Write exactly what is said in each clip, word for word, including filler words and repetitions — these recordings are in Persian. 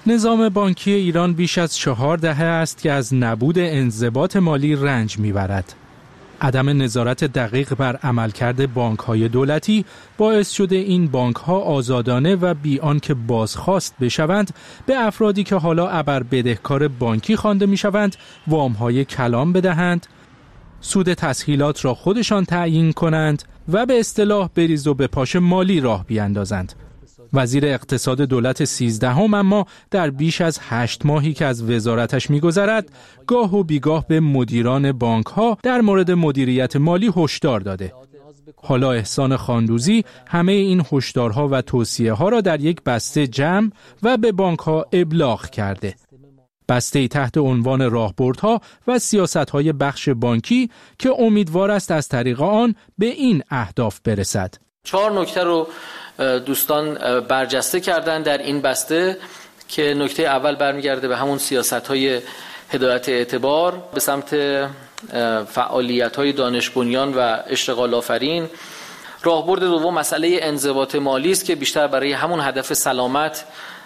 نظام بانکی ایران بیش از چهار دهه است که از نبود انضباط مالی رنج میبرد. عدم نظارت دقیق بر عملکرد بانک‌های دولتی باعث شده این بانک‌ها آزادانه و بی آنکه بازخواست بشوند به افرادی که حالا ابر بدهکار بانکی خوانده میشوند وام‌های کلان بدهند، سود تسهیلات را خودشان تعیین کنند و به اصطلاح بریز و به پاش مالی راه بیاندازند. وزیر اقتصاد دولت سیزدهم اما در بیش از هشت ماهی که از وزارتش می‌گذرد گاه و بیگاه به مدیران بانک‌ها در مورد مدیریت مالی هشدار داده. حالا احسان خاندوزی همه این هشدارها و توصیه‌ها را در یک بسته جمع و به بانک‌ها ابلاغ کرده. بسته‌ای تحت عنوان راهبردها و سیاست‌های بخش بانکی که امیدوار است از طریق آن به این اهداف برسد. چهار نکته رو دوستان برجسته کردن در این بسته که نکته اول برمیگرده به همون سیاست‌های هدایت اعتبار به سمت فعالیت‌های دانش بنیان و اشتغال آفرین. راهبرد دوم مسئله انضباط مالی است که بیشتر برای همون هدف سلامت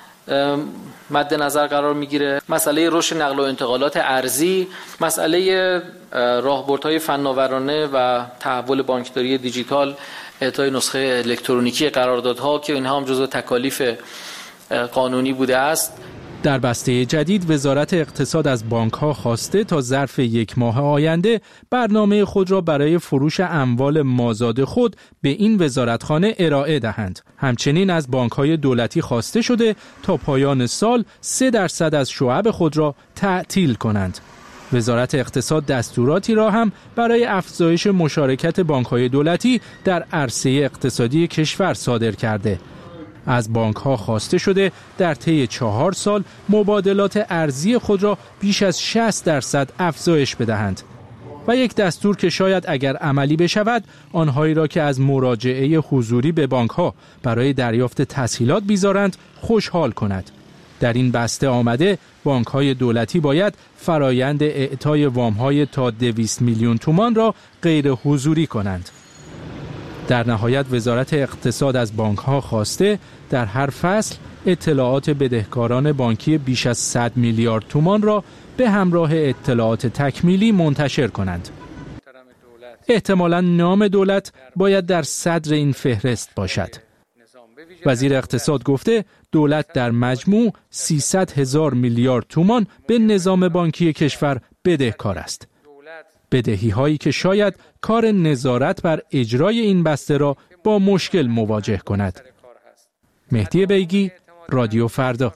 مد نظر قرار میگیره. مسئله رشد نقل و انتقالات ارزی، مسئله راهبردهای فناورانه و تحول بانکداری دیجیتال، اعطای نسخه الکترونیکی قراردادها که اینها هم جزو تکالیف قانونی بوده است. در بسته جدید وزارت اقتصاد از بانک‌ها خواسته تا ظرف یک ماه آینده برنامه خود را برای فروش اموال مازاد خود به این وزارتخانه ارائه دهند. همچنین از بانک‌های دولتی خواسته شده تا پایان سال سه درصد از شعب خود را تعطیل کنند. وزارت اقتصاد دستوراتی را هم برای افزایش مشارکت بانک‌های دولتی در عرصه اقتصادی کشور صادر کرده. از بانک‌ها خواسته شده در طی چهار سال مبادلات ارزی خود را بیش از شصت درصد افزایش بدهند و یک دستور که شاید اگر عملی بشود آنهایی را که از مراجعه حضوری به بانک‌ها برای دریافت تسهیلات بیزارند خوشحال کند. در این بسته آمده بانک‌های دولتی باید فرایند اعطای وام‌های تا دویست میلیون تومان را غیر حضوری کنند. در نهایت وزارت اقتصاد از بانک‌ها خواسته در هر فصل اطلاعات بدهکاران بانکی بیش از صد میلیارد تومان را به همراه اطلاعات تکمیلی منتشر کنند. احتمالاً نام دولت باید در صدر این فهرست باشد. وزیر اقتصاد گفته دولت در مجموع سیصد هزار میلیارد تومان به نظام بانکی کشور بدهکار است. بدهی هایی که شاید کار نظارت بر اجرای این بسته را با مشکل مواجه کند. مهدی بیگی، رادیو فردا.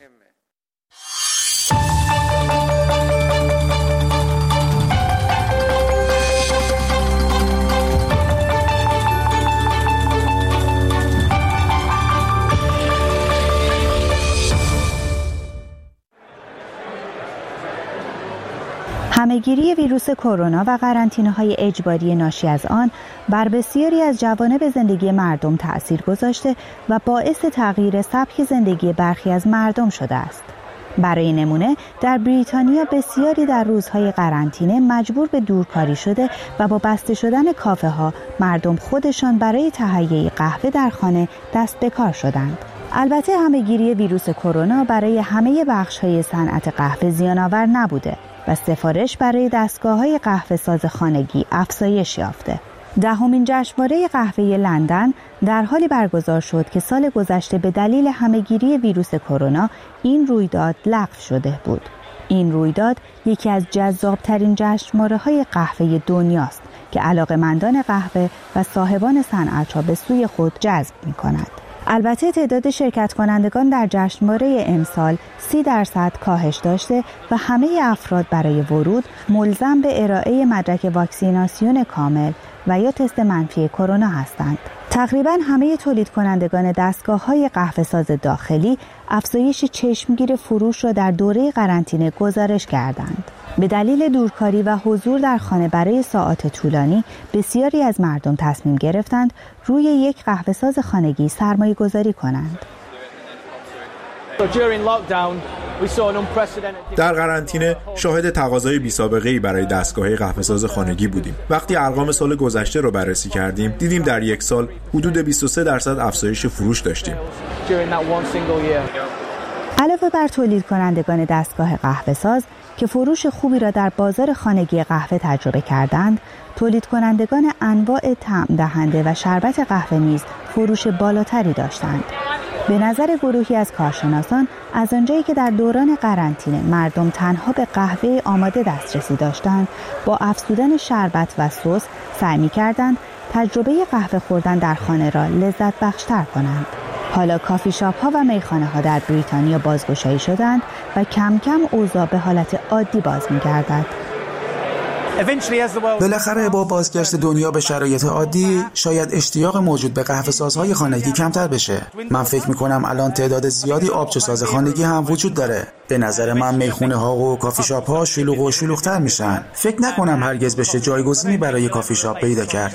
همه‌گیری ویروس کرونا و قرنطینه‌های اجباری ناشی از آن بر بسیاری از جوانب زندگی مردم تأثیر گذاشته و باعث تغییر سبک زندگی برخی از مردم شده است. برای نمونه در بریتانیا بسیاری در روزهای قرنطینه مجبور به دورکاری شده و با بسته شدن کافه ها مردم خودشان برای تهیه قهوه در خانه دست به کار شدند. البته همه‌گیری ویروس کرونا برای همه بخش‌های صنعت قهوه زیان‌آور نبوده و سفارش برای دستگاه‌های قهوه ساز خانگی افزایش یافته. دهمین جشنواره قهوه لندن در حالی برگزار شد که سال گذشته به دلیل همه‌گیری ویروس کرونا این رویداد لغو شده بود. این رویداد یکی از جذاب‌ترین جشنواره‌های قهوه دنیاست که علاقه‌مندان قهوه و صاحبان صنعت را به سوی خود جذب می‌کند. البته تعداد شرکت کنندگان در جشنواره امسال سی درصد کاهش داشته و همه افراد برای ورود ملزم به ارائه مدرک واکسیناسیون کامل و یا تست منفی کرونا هستند. تقریباً همه تولید کنندگان دستگاه‌های قهوه‌ساز داخلی افزایش چشمگیر فروش را در دوره قرنطینه گزارش کردند. به دلیل دورکاری و حضور در خانه برای ساعات طولانی، بسیاری از مردم تصمیم گرفتند روی یک قهوه‌ساز خانگی سرمایه گذاری کنند. در قرنطینه شاهد تقاضای بی‌سابقه‌ای برای دستگاه‌های قهوه‌ساز خانگی بودیم. وقتی ارقام سال گذشته رو بررسی کردیم، دیدیم در یک سال حدود بیست و سه درصد افزایش فروش داشتیم. علاوه بر تولید کنندگان دستگاه قهوه ساز که فروش خوبی را در بازار خانگی قهوه تجربه کردند، تولید کنندگان انواع طعم دهنده و شربت قهوه نیز فروش بالاتری داشتند. به نظر گروهی از کارشناسان، از آنجایی که در دوران قرنطینه مردم تنها به قهوه آماده دسترسی داشتند، با افزودن شربت و سس سعی می‌کردند تجربه قهوه خوردن در خانه را لذت بخشتر کنند. حالا کافی شاپ ها و میخانه ها در بریتانیا بازگشایی شدند و کم کم اوضاع به حالت عادی باز می‌گردد. بالاخره با بازگشت دنیا به شرایط عادی شاید اشتیاق موجود به قهوه سازهای خانگی کمتر بشه. من فکر میکنم الان تعداد زیادی آبجو ساز خانگی هم وجود داره. به نظر من میخونه ها و کافی شاپ ها شلوغ و شلوغ‌تر میشن. فکر نکنم هرگز بشه جایگزینی برای کافی شاپ پیدا کرد.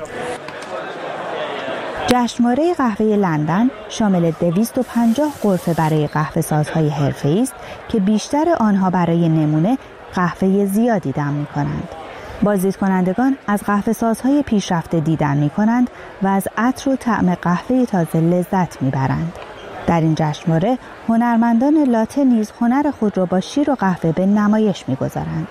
جشنواره قهوه لندن شامل دویست و پنجاه غرفه برای قهوه سازهای حرفه‌ای است که بیشتر آنها برای نمونه قهوه زیادی دم می‌کنند. بازدیدکنندگان از قهوه سازهای پیشرفته دیدن می‌کنند و از عطر و طعم قهوه تازه لذت می‌برند. در این جشنواره هنرمندان لاته نیز هنر خود را با شیر و قهوه به نمایش می‌گذارند.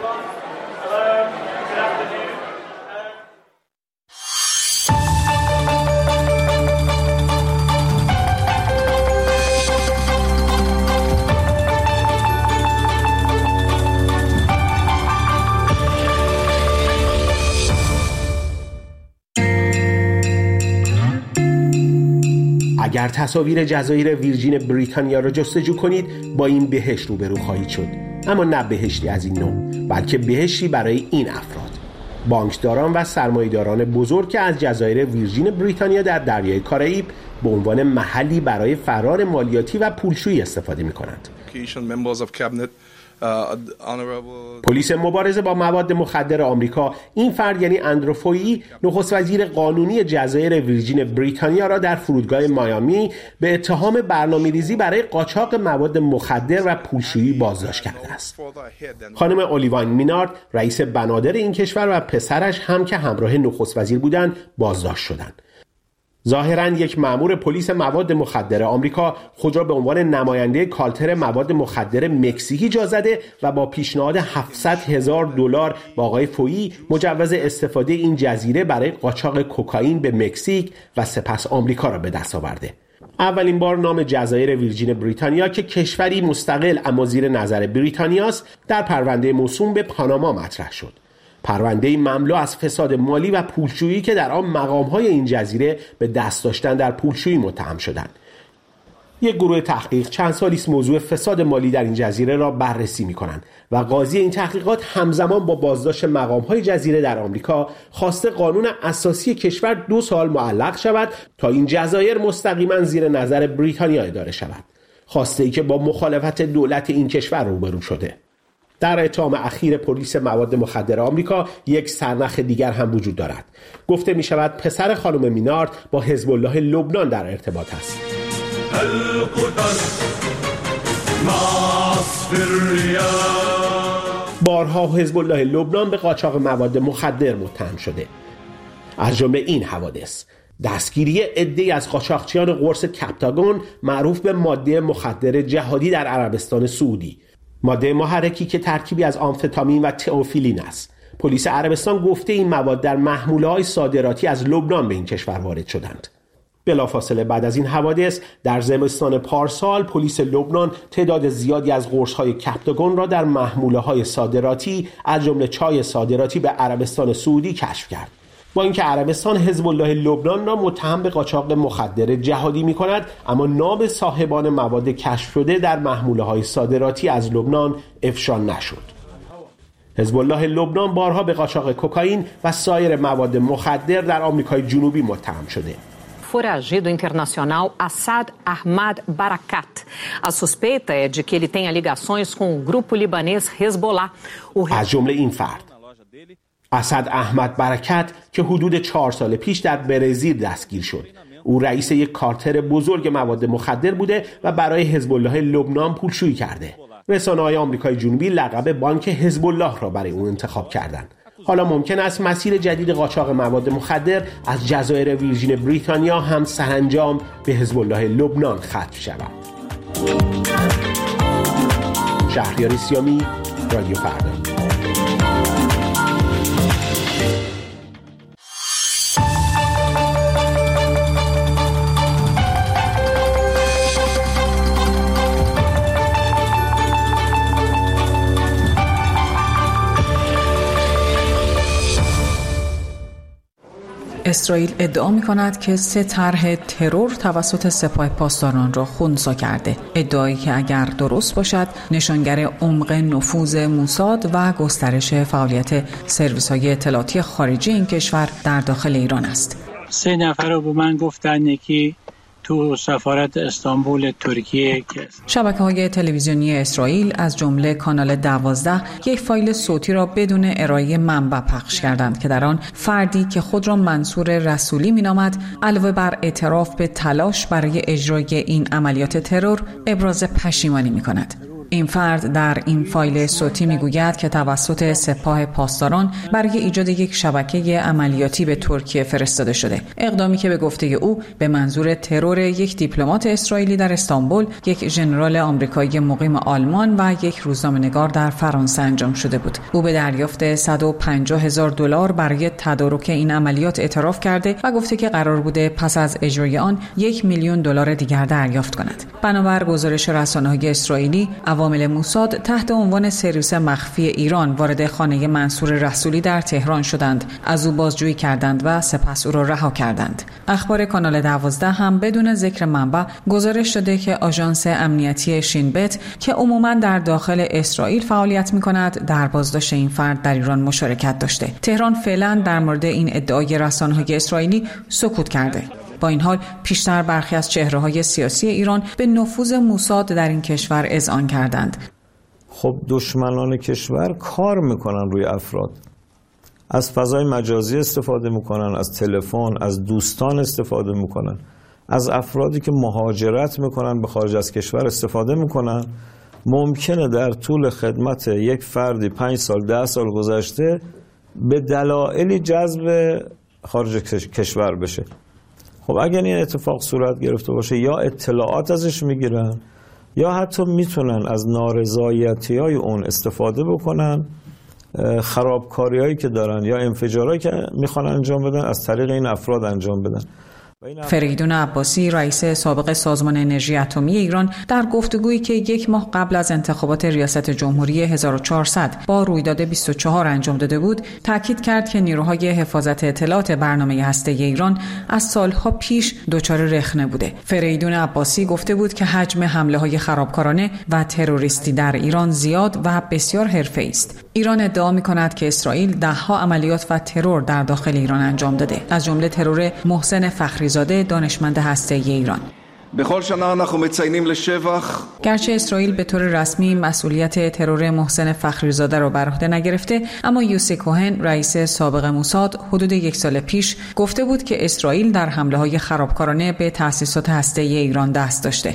اگر تصاویر جزایر ویرجین بریتانیا را جستجو کنید با این بهشت روبرو خواهید شد، اما نه بهشتی از این نوع، بلکه بهشتی برای این افراد: بانکداران و سرمایه‌داران بزرگ که از جزایر ویرجین بریتانیا در دریای کارائیب به عنوان محلی برای فرار مالیاتی و پولشویی استفاده می‌کنند. پلیس مبارزه با مواد مخدر آمریکا این فرد یعنی اندرو فویی، نخست وزیر قانونی جزایر ویرجین بریتانیا را در فرودگاه میامی به اتهام برنامه‌ریزی برای قاچاق مواد مخدر و پولشویی بازداشت کرده است. خانم اولیواین مینارد، رئیس بنادر این کشور، و پسرش هم که همراه نخست وزیر بودند بازداشت شدند. ظاهراً یک مأمور پلیس مواد مخدر آمریکا خود را به عنوان نماینده کالتر مواد مخدر مکزیکی جا زده و با پیشنهاد هفتصد هزار دلار با آقای فویی مجوز استفاده این جزیره برای قاچاق کوکائین به مکزیک و سپس آمریکا را به دست آورده. اولین بار نام جزایر ویرجین بریتانیا که کشوری مستقل اما زیر نظر بریتانیاست در پرونده موسوم به پاناما مطرح شد. پرونده‌ای مملو از فساد مالی و پولشویی که در آن مقام‌های این جزیره به دست داشتن در پولشویی متهم شدند. یک گروه تحقیق چند سالی است موضوع فساد مالی در این جزیره را بررسی می‌کنند و قاضی این تحقیقات همزمان با بازداشت مقام‌های جزیره در آمریکا خواسته قانون اساسی کشور دو سال معلق شود تا این جزایر مستقیما زیر نظر بریتانیا اداره شود. خواسته‌ای که با مخالفت دولت این کشور روبرو شده. در اتهام اخیر پلیس مواد مخدر آمریکا یک سرنخ دیگر هم وجود دارد. گفته می شود پسر خانم مینارد با حزب الله لبنان در ارتباط است. بارها حزب الله لبنان به قاچاق مواد مخدر متهم شده. از جمله این حوادث: دستگیری عده‌ای از قاچاقچیان قرص کپتاگون معروف به ماده مخدر جهادی در عربستان سعودی، ماده محرکی که ترکیبی از آمفتامین و تئوفیلین است. پلیس عربستان گفته این مواد در محموله‌های صادراتی از لبنان به این کشور وارد شدند. بلافاصله بعد از این حوادث در زمستان پارسال پلیس لبنان تعداد زیادی از قرص‌های کپتاگون را در محموله‌های صادراتی از جمله چای صادراتی به عربستان سعودی کشف کرد. با اینکه عربستان حزب الله لبنان را متهم به قاچاق مخدر جهادی می‌کند، اما نام صاحبان مواد کشف شده در محموله‌های صادراتی از لبنان افشا نشد. حزب الله لبنان بارها به قاچاق کوکائین و سایر مواد مخدر در آمریکای جنوبی متهم شده. Foragido internacional Assad Ahmad Barakat. A suspeita é de que ele tenha ligações com o grupo libanês Hezbollah. از جمله این فرد اسد احمد برکت که حدود چهار سال پیش در برزیل دستگیر شد. او رئیس یک کارتر بزرگ مواد مخدر بوده و برای حزب الله لبنان پولشویی کرده. رسانه‌های آمریکای جنوبی لقب بانک حزب الله را برای او انتخاب کردند. حالا ممکن است مسیر جدید قاچاق مواد مخدر از جزایر ویرجین بریتانیا هم سرانجام به حزب الله لبنان ختم شود. شهریار سیامی، رادیو فردا. اسرائیل ادعا می‌کند که سه طرح ترور توسط سپاه پاسداران را خنثی کرده. ادعایی که اگر درست باشد نشانگر عمق نفوذ موساد و گسترش فعالیت سرویس‌های اطلاعاتی خارجی این کشور در داخل ایران است. سه نفر رو به من گفتن یکی تو سفارت استانبول ترکیه. شبکه‌های تلویزیونی اسرائیل از جمله کانال دوازده یک فایل صوتی را بدون ارائه منبع پخش کردند که در آن فردی که خود را منصور رسولی می‌نامد علاوه بر اعتراف به تلاش برای اجرای این عملیات ترور ابراز پشیمانی می‌کند. این فرد در این فایل صوتی میگوید که توسط سپاه پاسداران برای ایجاد یک شبکه عملیاتی به ترکیه فرستاده شده. اقدامی که به گفته او به منظور ترور یک دیپلمات اسرائیلی در استانبول، یک ژنرال آمریکایی مقیم آلمان و یک روزنامه‌نگار در فرانسه انجام شده بود. او به دریافت صد و پنجاه هزار دلار برای تدارک این عملیات اعتراف کرده و گفته که قرار بوده پس از اجرای آن یک میلیون دلار دیگر دریافت کند. بنابر گزارش رسانه‌های اسرائیلی، عوامل موساد تحت عنوان سرویس مخفی ایران وارد خانه منصور رسولی در تهران شدند، از او بازجویی کردند و سپس او را رها کردند. اخبار کانال دوازده هم بدون ذکر منبع گزارش داده که آژانس امنیتی شینبت که عموماً در داخل اسرائیل فعالیت می‌کند، در بازداشت این فرد در ایران مشارکت داشته. تهران فعلاً در مورد این ادعای رسانه‌های اسرائیلی سکوت کرده. با این حال پیشتر برخی از چهره‌های سیاسی ایران به نفوذ موساد در این کشور اذعان کردند. خب دشمنان کشور کار میکنن روی افراد، از فضای مجازی استفاده میکنن، از تلفن، از دوستان استفاده میکنن، از افرادی که مهاجرت میکنن به خارج از کشور استفاده میکنن. ممکنه در طول خدمت یک فردی پنج سال ده سال گذشته به دلایلی جذب خارج کشور بشه. خب اگر این اتفاق صورت گرفته باشه یا اطلاعات ازش میگیرن یا حتی میتونن از نارضایتی‌های اون استفاده بکنن، خرابکاری‌هایی که دارن یا انفجارهایی که میخوان انجام بدن از طریق این افراد انجام بدن. فریدون عباسی، رئیس سابق سازمان انرژی اتمی ایران، در گفتگویی که یک ماه قبل از انتخابات ریاست جمهوری هزار و چهارصد با رویداد بیست و چهار انجام داده بود، تاکید کرد که نیروهای حفاظت اطلاعات برنامه هسته‌ای ایران از سالها پیش دچار رخنه بوده. فریدون عباسی گفته بود که حجم حمله‌های خرابکارانه و تروریستی در ایران زیاد و بسیار حرفه‌ای است. ایران ادعا می‌کند که اسرائیل ده‌ها عملیات و ترور در داخل ایران انجام داده، از جمله ترور محسن فخریزاده، دانشمند هسته‌ای ایران. گرچه اسرائیل به طور رسمی مسئولیت ترور محسن فخریزاده را بر عهده نگرفته، اما یوسی کوهن، رئیس سابق موساد، حدود یک سال پیش گفته بود که اسرائیل در حمله‌های خرابکارانه به تأسیسات هسته‌ای ایران دست داشته.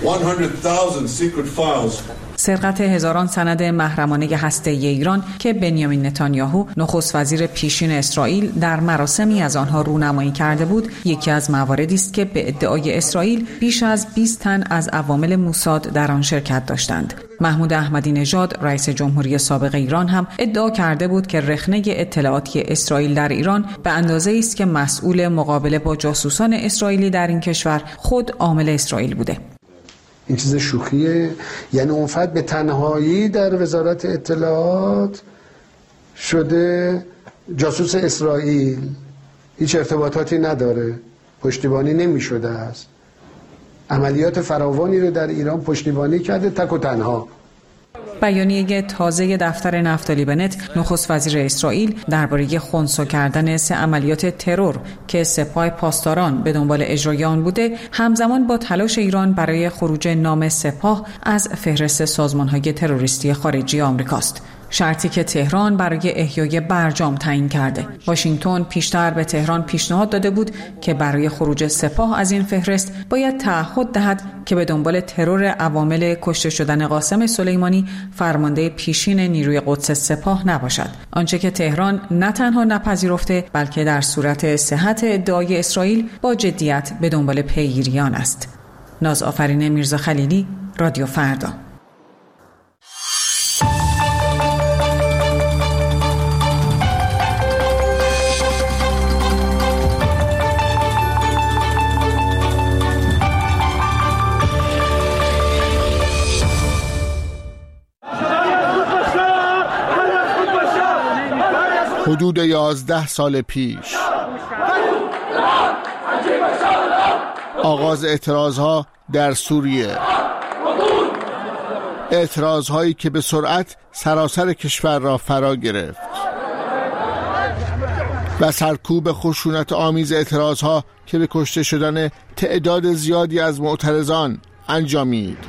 سرقت هزاران سند محرمانه هسته‌ای ایران که بنیامین نتانیاهو، نخست وزیر پیشین اسرائیل، در مراسمی از آنها رونمایی کرده بود، یکی از مواردی است که به ادعای اسرائیل بیش از بیست تن از عوامل موساد در آن شرکت داشتند. محمود احمدی نژاد، رئیس جمهوری سابق ایران، هم ادعا کرده بود که رخنه اطلاعاتی اسرائیل در ایران به اندازه‌ای است که مسئول مقابله با جاسوسان اسرائیلی در این کشور خود عامل اسرائیل بوده. این چیز شوخیه. یعنی اون فرد به تنهایی در وزارت اطلاعات شده جاسوس اسرائیل، هیچ ارتباطاتی نداره، پشتیبانی نمی شده است، عملیات فراوانی رو در ایران پشتیبانی کرده تک و تنها. بیانیه تازه دفتر نفتالی بنت، نخست وزیر اسرائیل، درباره خنثی کردن سه عملیات ترور که سپاه پاسداران به دنبال اجرای آن بوده، همزمان با تلاش ایران برای خروج نام سپاه از فهرست سازمان‌های تروریستی خارجی آمریکاست. شرطی که تهران برای احیای برجام تعیین کرده. واشنگتن پیشتر به تهران پیشنهاد داده بود که برای خروج سپاه از این فهرست باید تعهد دهد که به دنبال ترور عوامل کشته شدن قاسم سلیمانی، فرمانده پیشین نیروی قدس سپاه، نباشد. آنچه که تهران نه تنها نپذیرفته بلکه در صورت صحت ادعای اسرائیل با جدیت به دنبال پیگیری آن است. ناز آفرین میرزا خلیلی، رادیو فردا. حدود یازده سال پیش آغاز اعتراضها در سوریه، اعتراضهایی که به سرعت سراسر کشور را فرا گرفت و سرکوب خشونت آمیز اعتراضها که به کشته شدن تعداد زیادی از معترضان انجامید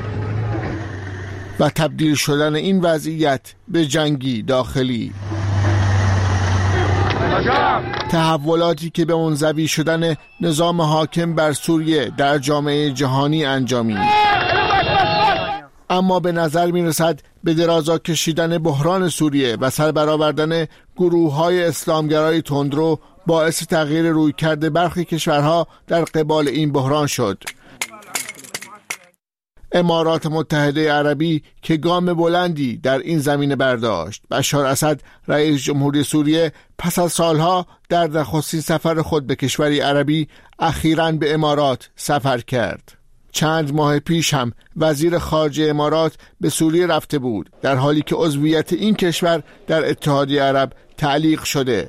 و تبدیل شدن این وضعیت به جنگی داخلی، تحولاتی که به منزوی شدن نظام حاکم بر سوریه در جامعه جهانی انجامید. اما به نظر می رسد به درازا کشیدن بحران سوریه و سربرآوردن گروه‌های اسلامگرای تندرو باعث تغییر رویکرد برخی کشورها در قبال این بحران شد. امارات متحده عربی که گام بلندی در این زمینه برداشت. بشار اسد رئیس جمهوری سوریه پس از سالها در نخستین سفر خود به کشوری عربی اخیراً به امارات سفر کرد. چند ماه پیش هم وزیر خارجه امارات به سوریه رفته بود، در حالی که عضویت این کشور در اتحادیه عرب تعلیق شده.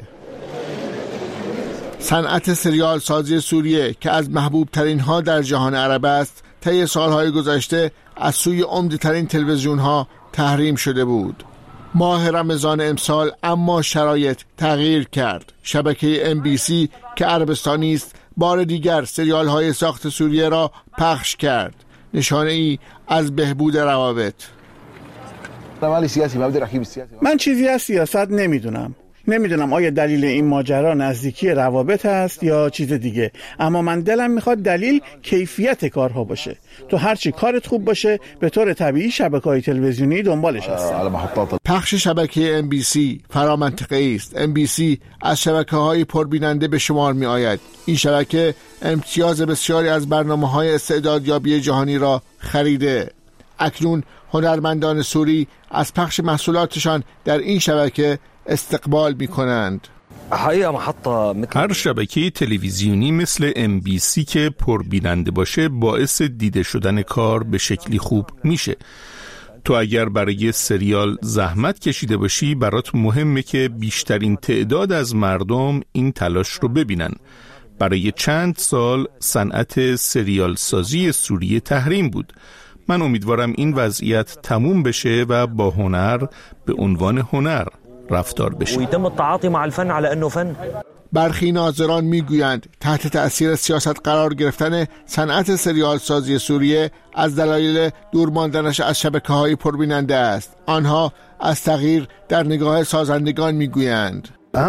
صنعت سریال سازی سوریه که از محبوب ترین ها در جهان عرب است، طی سالهای گذشته از سوی عمده ترین تلویزیون ها تحریم شده بود. ماه رمضان امسال اما شرایط تغییر کرد. شبکه ام بی سی که عربستانی است بار دیگر سریال های ساخت سوریه را پخش کرد، نشانه ای از بهبود روابط. من چیزی از سیاست نمیدونم. نمیدونم آیا دلیل این ماجرا نزدیکی روابط است یا چیز دیگه، اما من دلم میخواد دلیل کیفیت کارها باشه. تو هرچی کارت خوب باشه به طور طبیعی شبکه‌های تلویزیونی دنبالش هستن. پخش شبکه ام بی سی فرامنطقه‌ای است. ام بی سی از شبکه‌های پربیننده به شمار می آید. این شبکه امتیاز بسیاری از برنامه‌های استعدادیابی جهانی را خریده. اکنون هنرمندان سوری از پخش محصولاتشان در این شبکه استقبال می کنند. هر شبکه تلویزیونی مثل ام بی سی که پربیننده باشه باعث دیده شدن کار به شکلی خوب میشه. تو اگر برای سریال زحمت کشیده باشی برات مهمه که بیشترین تعداد از مردم این تلاش رو ببینن. برای چند سال صنعت سریال سازی سوریه تحریم بود. من امیدوارم این وضعیت تموم بشه و با هنر به عنوان هنر رفتار بشه. ويتم التعاطي مع الفن على انه فن. برخی ناظران میگویند تحت تأثیر سیاست قرار گرفتن صنعت سریال سازی سوریه از دلایل دور ماندنش از شبکه‌های پربیننده است. آنها از تغییر در نگاه سازندگان میگویند.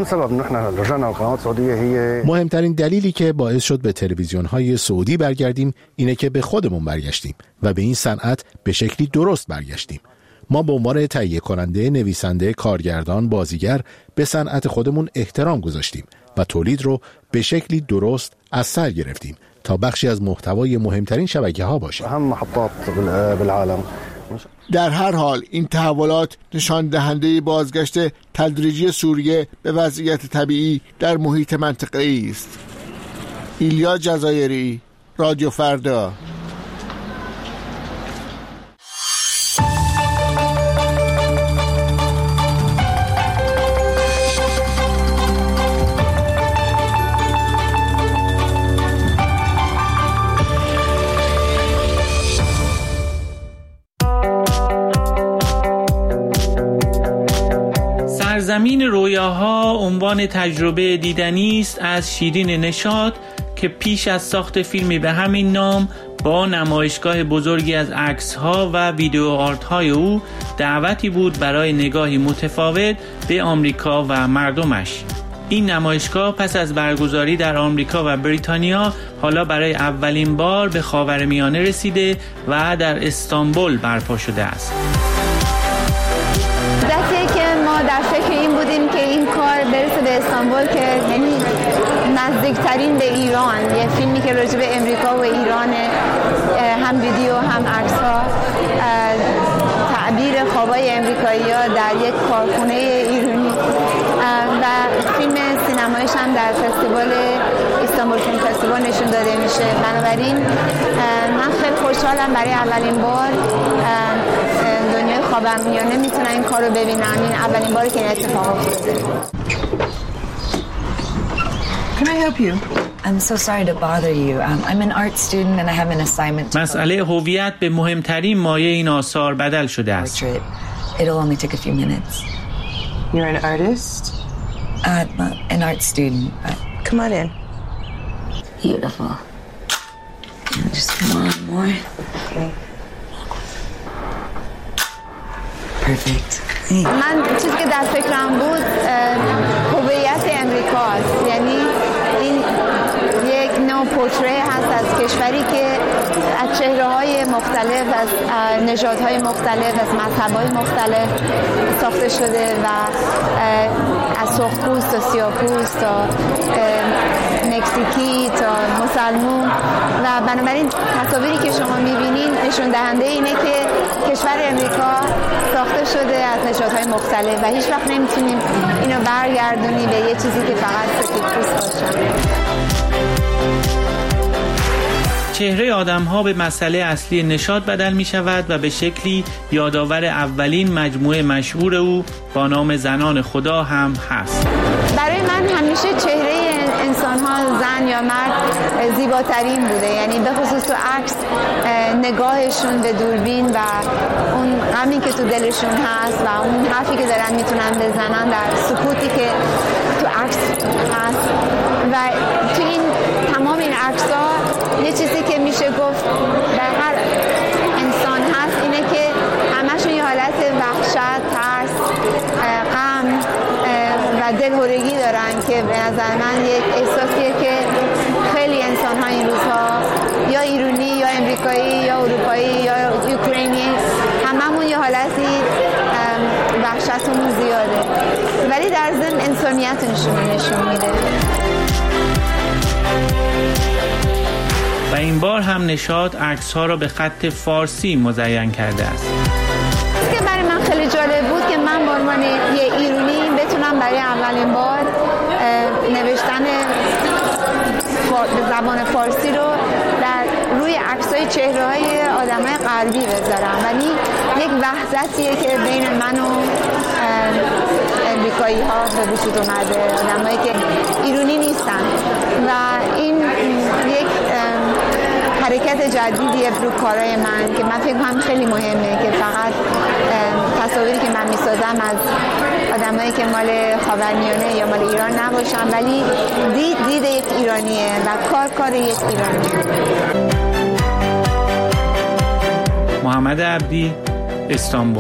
مهمترین دلیلی که باعث شد به تلویزیون‌های سعودی برگردیم اینه که به خودمون برگشتیم و به این صنعت به شکلی درست برگشتیم. ما به عنوان تهیه کننده، نویسنده، کارگردان، بازیگر به صنعت خودمون احترام گذاشتیم و تولید رو به شکلی درست از سر گرفتیم تا بخشی از محتوای مهمترین شبکه‌ها باشه. در هر حال این تحولات نشان دهنده بازگشت تدریجی سوریه به وضعیت طبیعی در محیط منطقه‌ای است. ایلیا جزایری، رادیو فردا. زمین رویاها عنوان تجربه دیدنی است از شیرین نشاط که پیش از ساخت فیلمی به همین نام با نمایشگاه بزرگی از عکس‌ها و ویدیو آرت‌های او دعوتی بود برای نگاهی متفاوت به آمریکا و مردمش. این نمایشگاه پس از برگزاری در آمریکا و بریتانیا حالا برای اولین بار به خاورمیانه رسیده و در استانبول برپا شده است. در فکر این بودیم که این کار برسه به استانبول که یعنی نزدیکترین به ایران، یه فیلمی که راجع به امریکا و ایران، هم ویدیو هم عکس‌ها، تعبیر خوابای امریکایی‌ها در یک کارخونه ایرانی و فیلم سینمایش هم در فستیوال استانبول فیلم فستیوال نشون داده میشه. بنابراین من خیلی خوشحالم برای اولین بار دنیای خاورمیانه میتونن این کارو ببینن. این اولین باری که این اتفاق افتاده. Can I help you? I'm so sorry to bother you. Um, I'm an art student and I have an assignment. مسئله هویت به مهمترین مایه این آثار بدل شده است. It'll only take a few minutes. You're an artist? Uh, an art student. Come on in. Beautiful. Just come on more. Okay. Perfect. من چیزی که در فکرم بود هویت امریکاست. یعنی این یک نوع پورتری هست از کشوری که از چهره‌های مختلف، از نژادهای مختلف، از مذهب‌های مختلف ساخته شده و از سرخپوست تا سیاه‌پوست تا مکزیکی تا مسلمون و بنابراین تصاویری که شما می‌بینید نشون دهنده اینه که کشور امریکا ساخته شده از نژادهای مختلف و هیچ وقت نمیتونیم اینو برگردونی به یه چیزی که فقط سفیدپوست باشه. چهره آدم‌ها به مسئله اصلی نشاط بدل می‌شود و به شکلی یادآور اولین مجموعه مشهور او با نام زنان خدا هم هست. برای من همیشه چهره انسان‌ها، زن یا مرد، زیباترین بوده. یعنی به خصوص تو عکس نگاهشون به دوربین و اون غمی که تو دلشون هست و اون حرفی که دارن میتونن بزنن در سکوتی که تو عکس هست و تو این تمام این عکس‌ها یه چیزی که میشه گفت در هر انسان هست اینه که همشون یه حالت وحشت، ترس، غم و دلهرگی دارن که به نظر من یک احساسیه که خیلی انسان‌ها این روزها یا ایرانی یا امریکایی یا اروپایی یا اوکراینی هممون یه حالتی وحشتمون زیاده ولی در ضمن انسانیتشون نشون میده. و این بار هم نشاط عکس‌ها را به خط فارسی مزین کرده است. که برای من خیلی جالب بود که من به عنوان یه ایرانی بتونم برای اولین بار نوشتن به زبان فارسی رو در روی عکس‌های چهره‌های آدم‌های غربی بذارم. ولی یک وحدتیه که بین من و امریکایی‌ها به وجود اومده، آدمایی که ایرانی نیستن و این یک حرکت جدیدیه رو کارهای من که من فکر کنم خیلی مهمه که فقط تصاویری که من میسازم از آدمایی که مال خاورمیانه یا مال ایران نباشن ولی دید دید یک ایرانیه و کار کار یک ایرانیه. محمد عبدی، استانبول.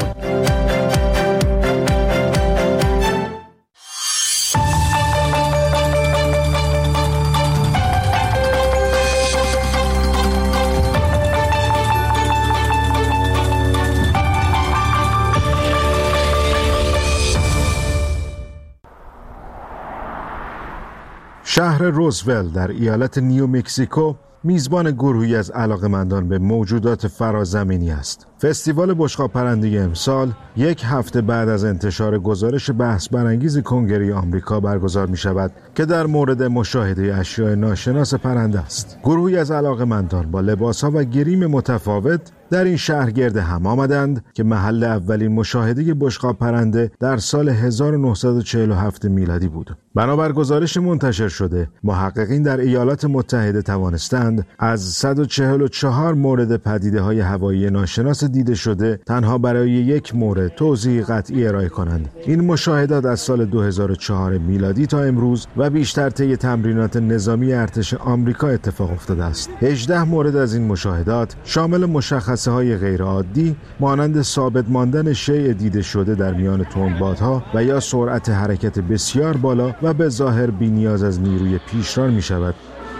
شهر روزول در ایالت نیو مکزیکو میزبان گروهی از علاقه‌مندان به موجودات فرازمینی است. فستیوال بشقاب پرنده امسال یک هفته بعد از انتشار گزارش بحث برانگیز کنگره آمریکا برگزار می شود که در مورد مشاهده اشیاء ناشناس پرنده است. گروهی از علاقه‌مندان با لباس‌ها و گریم متفاوت در این شهر گرد هم آمدند که محل اولین مشاهده بشقاب پرنده در سال هزار و نهصد و چهل و هفت میلادی بود. بنابر گزارش منتشر شده، محققین در ایالات متحده توانستند از صد و چهل و چهار مورد پدیده‌های هوایی ناشناس دیده شده تنها برای یک مورد توضیح قطعی ارائه کنند. این مشاهدات از سال دو هزار و چهار میلادی تا امروز و بیشتر طی تمرینات نظامی ارتش آمریکا اتفاق افتاده است. هجده مورد از این مشاهدات شامل مشخصه های غیر عادی مانند ثابت ماندن شیء دیده شده در میان تندبادها و یا سرعت حرکت بسیار بالا و به ظاهر بی‌نیاز از نیروی پیشران می شود.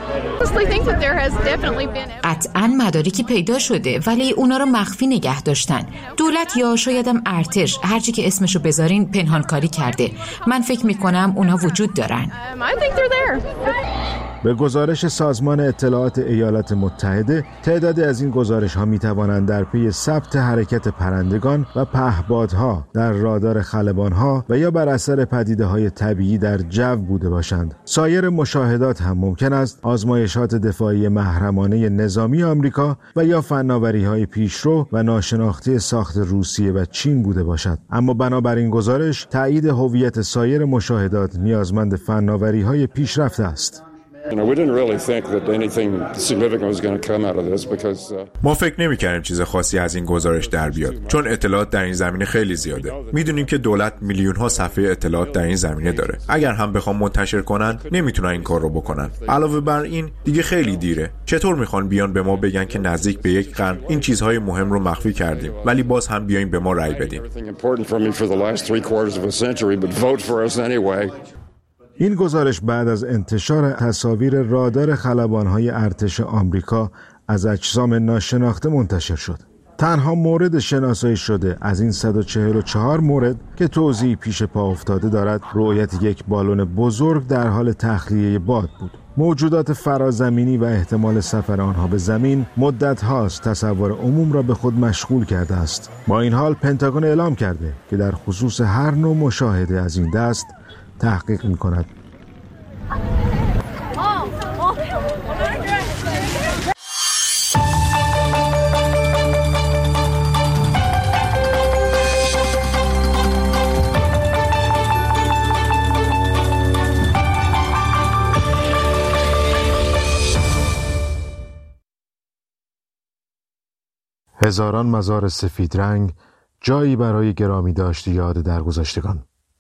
قطعاً مدارکی پیدا شده ولی اونا رو مخفی نگه داشتن. دولت یا شایدم ارتش، هرچی که اسمشو بذارین، پنهانکاری کرده. من فکر میکنم اونا وجود دارن. به گزارش سازمان اطلاعات ایالات متحده، تعدادی از این گزارش‌ها می‌توانند در پی ثبت حرکت پرندگان و پهپادها در رادار خلبان‌ها و یا بر اثر پدیده‌های طبیعی در جو بوده باشند. سایر مشاهدات هم ممکن است آزمایشات دفاعی محرمانه نظامی آمریکا و یا فناوری‌های پیشرو و ناشناخته ساخت روسیه و چین بوده باشد. اما بنابراین گزارش تایید هویت سایر مشاهدات نیازمند فناوری‌های پیشرفته است. ما فکر نمی‌کردیم چیز خاصی از این گزارش در بیاد، چون اطلاعات در این زمینه خیلی زیاده. میدونیم که دولت میلیون‌ها صفحه اطلاعات در این زمینه داره. اگر هم بخوام منتشر کنن، نمیتونن این کار رو بکنن. علاوه بر این، دیگه خیلی دیره. چطور میخوان بیان به ما بگن که نزدیک به یک قرن این چیزهای مهم رو مخفی کردیم، ولی باز هم بیاین به ما رأی بدیم. این گزارش بعد از انتشار تصاویر رادار خلبان‌های ارتش آمریکا از اجسام ناشناخته منتشر شد. تنها مورد شناسایی شده از این صد و چهل و چهار مورد که توضیحی پیش پا افتاده دارد، رؤیت یک بالون بزرگ در حال تخلیه باد بود. موجودات فرازمینی و احتمال سفر آنها به زمین مدت هاست تصور عموم را به خود مشغول کرده است. با این حال پنتاگون اعلام کرده که در خصوص هر نوع مشاهده از این دست تحقیق می کند. هزاران مزار سفید رنگ، جایی برای گرامی داشت یاد درگذشتگان.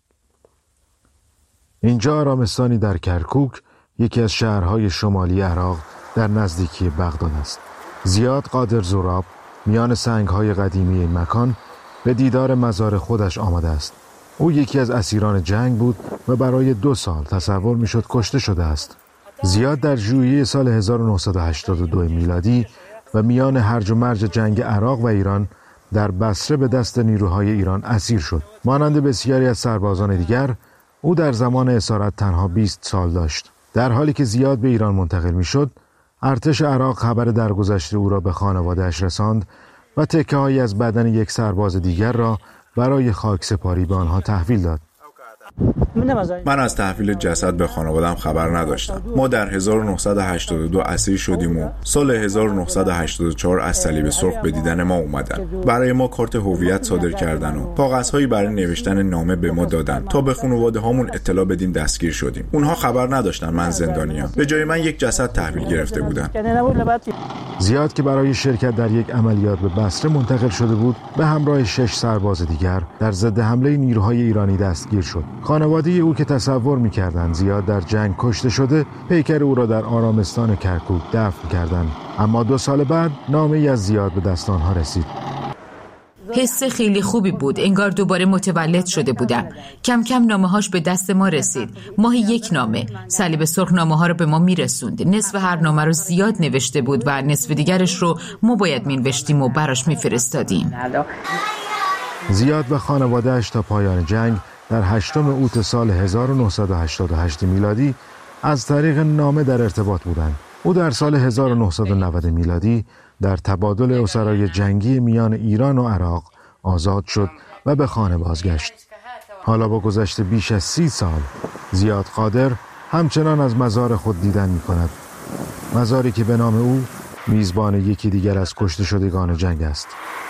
اینجا آرامستانی در کرکوک، یکی از شهرهای شمالی عراق در نزدیکی بغداد است. زیاد قادر زوراب میان سنگهای قدیمی این مکان به دیدار مزار خودش آمده است. او یکی از اسیران جنگ بود و برای دو سال تصور میشد کشته شده است. زیاد در ژوئیه سال هزار و نهصد و هشتاد و دو میلادی و میان هرج و مرج جنگ عراق و ایران در بصره به دست نیروهای ایران اسیر شد. مانند بسیاری از سربازان دیگر، او در زمان اسارت تنها بیست سال داشت. در حالی که زیاد به ایران منتقل می شد، ارتش عراق خبر درگذشت او را به خانواده‌اش رساند و تکه‌هایی از بدن یک سرباز دیگر را برای خاکسپاری به آنها تحویل داد. من از تحویل جسد به خانواده‌ام خبر نداشتم. ما در هزار و نهصد و هشتاد و دو اسیر شدیم و سال هزار و نهصد و هشتاد و چهار از صلیب سرخ به دیدن ما اومدن. برای ما کارت هویت صادر کردن و کاغذهایی برای نوشتن نامه به ما دادن تا به خانواده‌هامون اطلاع بدیم دستگیر شدیم. اونها خبر نداشتن من زندانیام. به جای من یک جسد تحویل گرفته بودن. زیاد که برای شرکت در یک عملیات به بصره منتقل شده بود، به همراه شش سرباز دیگر در ضد حمله نیروهای ایرانی دستگیر شد. خانواده او که تصور می‌کردند زیاد در جنگ کشته شده، پیکر او را در آرامستان کرکوک دفن کردند. اما دو سال بعد نامه‌ای از زیاد به دست آنها رسید. حس خیلی خوبی بود، انگار دوباره متولد شده بودم. کم کم نامه‌هاش به دست ما رسید. ماهی یک نامه. صلیب سرخ نامه‌ها رو به ما میرسوند. نصف هر نامه رو زیاد نوشته بود و نصف دیگرش رو ما باید مینوشتیم و براش میفرستادیم. زیاد و خانواده‌اش تا پایان جنگ در هشتم اوت سال هزار و نهصد و هشتاد و هشت میلادی از طریق نامه در ارتباط بودند. او در سال هزار و نهصد و نود میلادی در تبادل اسرای جنگی میان ایران و عراق آزاد شد و به خانه بازگشت. حالا با گذشت بیش از سی سال، زیاد قادر همچنان از مزار خود دیدن می کند. مزاری که به نام او میزبان یکی دیگر از کشته شدگان جنگ است.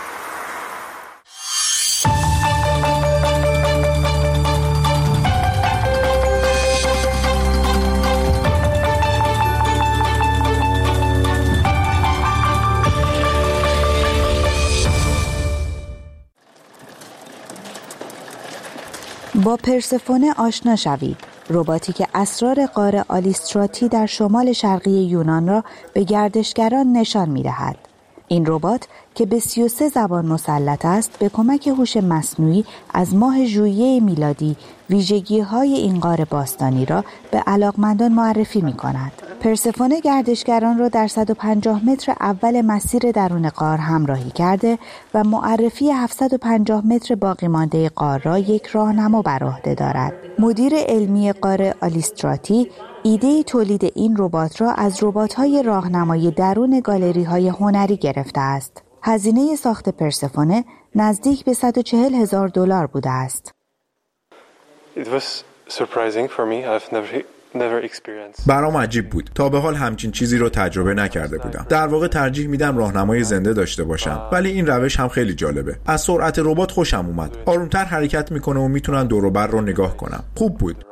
با پرسفونه آشنا شوید، رباتی که اسرار غار آلیستراتی در شمال شرقی یونان را به گردشگران نشان می‌دهد. این ربات که به سی و سه زبان مسلط است، به کمک هوش مصنوعی از ماه ژوئیه میلادی ویژگی‌های این غار باستانی را به علاقمندان معرفی می‌کند. پرسفونه گردشگران را در صد و پنجاه متر اول مسیر درون غار همراهی کرده و معرفی هفتصد و پنجاه متر باقی مانده غار را یک راهنما بر عهده دارد. مدیر علمی غار آلیستراتی ایده تولید این ربات را از ربات‌های راهنمای درون گالری‌های هنری گرفته است. هزینه ساخت پرسفونه نزدیک به صد و چهل هزار دلار بوده است. It was surprising for me. I've never برام عجیب بود. تا به حال همچین چیزی رو تجربه نکرده بودم. در واقع ترجیح میدم راهنمای زنده داشته باشم، ولی این روش هم خیلی جالبه. از سرعت ربات خوشم اومد. آرومتر حرکت میکنه و میتونن دور و بر رو نگاه کنم. خوب بود.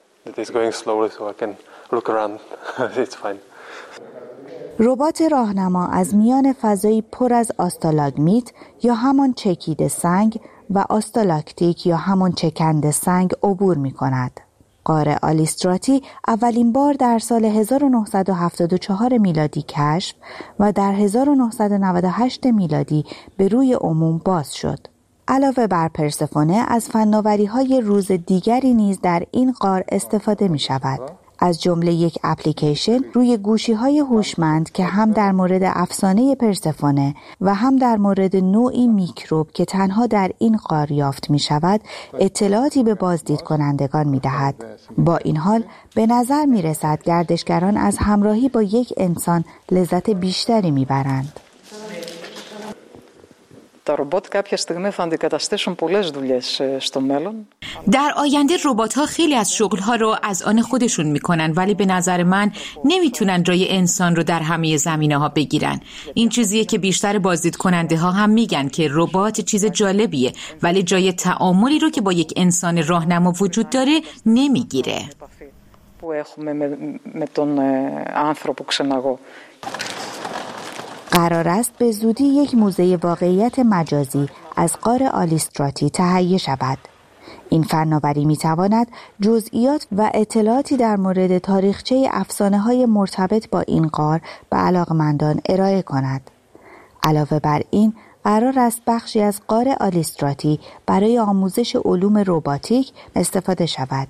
ربات راهنما از میان فضایی پر از آستالاگمیت یا همان چکیده سنگ و آستالاکتیک یا همان چکنده سنگ عبور میکند. غار آلیستراتی اولین بار در سال هزار و نهصد و هفتاد و چهار میلادی کشف و در هزار و نهصد و نود و هشت میلادی به روی عموم باز شد. علاوه بر پرسفونه از فناوری‌های روز دیگری نیز در این غار استفاده می شود. از جمله یک اپلیکیشن روی گوشی‌های هوشمند که هم در مورد افسانه پرسفونه و هم در مورد نوعی میکروب که تنها در این غار یافت می شود اطلاعاتی به بازدید کنندگان می دهد. با این حال به نظر می رسد گردشگران از همراهی با یک انسان لذت بیشتری می برند. در آینده ربات‌ها خیلی از شغل‌ها رو از آن خودشون می‌کنن، ولی به نظر من نمیتونن جای انسان رو در همه زمینه‌ها بگیرن. این چیزیه که بیشتر بازدید کننده‌ها هم میگن که ربات چیز جالبیه، ولی جای تعاملی رو که با یک انسان راهنما وجود داره نمیگیره. قرار است به زودی یک موزه واقعیت مجازی از غار آلیستراتی تهیه شود. این فناوری می‌تواند جزئیات و اطلاعاتی در مورد تاریخچه افسانه‌های مرتبط با این غار به علاقمندان ارائه کند. علاوه بر این، قرار است بخشی از غار آلیستراتی برای آموزش علوم رباتیک استفاده شود.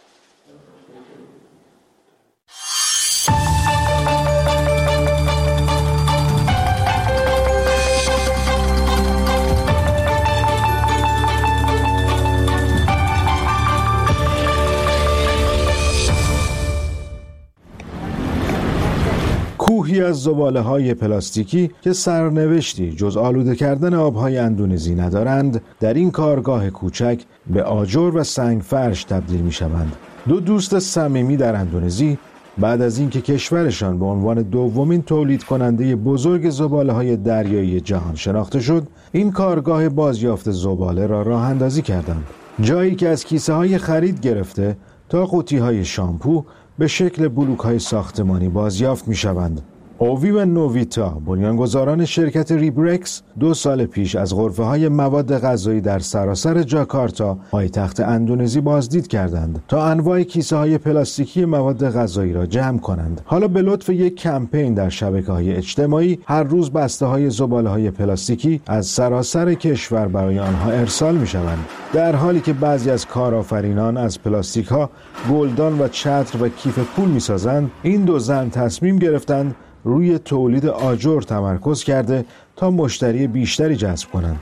کوهی از زباله‌های پلاستیکی که سرنوشتی جز آلوده کردن آب‌های اندونزی ندارند، در این کارگاه کوچک به آجر و سنگ فرش تبدیل می‌شوند. دو دوست صمیمی در اندونزی بعد از اینکه کشورشان به عنوان دومین تولید کننده بزرگ زباله‌های دریایی جهان شناخته شد، این کارگاه بازیافت زباله را راه اندازی کردند. جایی که از کیسه‌های خرید گرفته تا قوطی‌های شامپو به شکل بلوک‌های ساختمانی بازیافت می‌شوند. اووی و نوویتا بنیانگذاران شرکت ریبرکس دو سال پیش از غرفه‌های مواد غذایی در سراسر جاکارتا پایتخت اندونزی بازدید کردند تا انواع کیسه‌های پلاستیکی مواد غذایی را جمع کنند. حالا به لطف یک کمپین در شبکه‌های اجتماعی هر روز بسته‌های زباله‌های پلاستیکی از سراسر کشور برای آنها ارسال می‌شوند، در حالی که بعضی از کارآفرینان از پلاستیک‌ها گلدان و چتر و کیف پول می‌سازند. این دو زن تصمیم گرفتند روی تولید آجر تمرکز کرده تا مشتری بیشتری جذب کنند.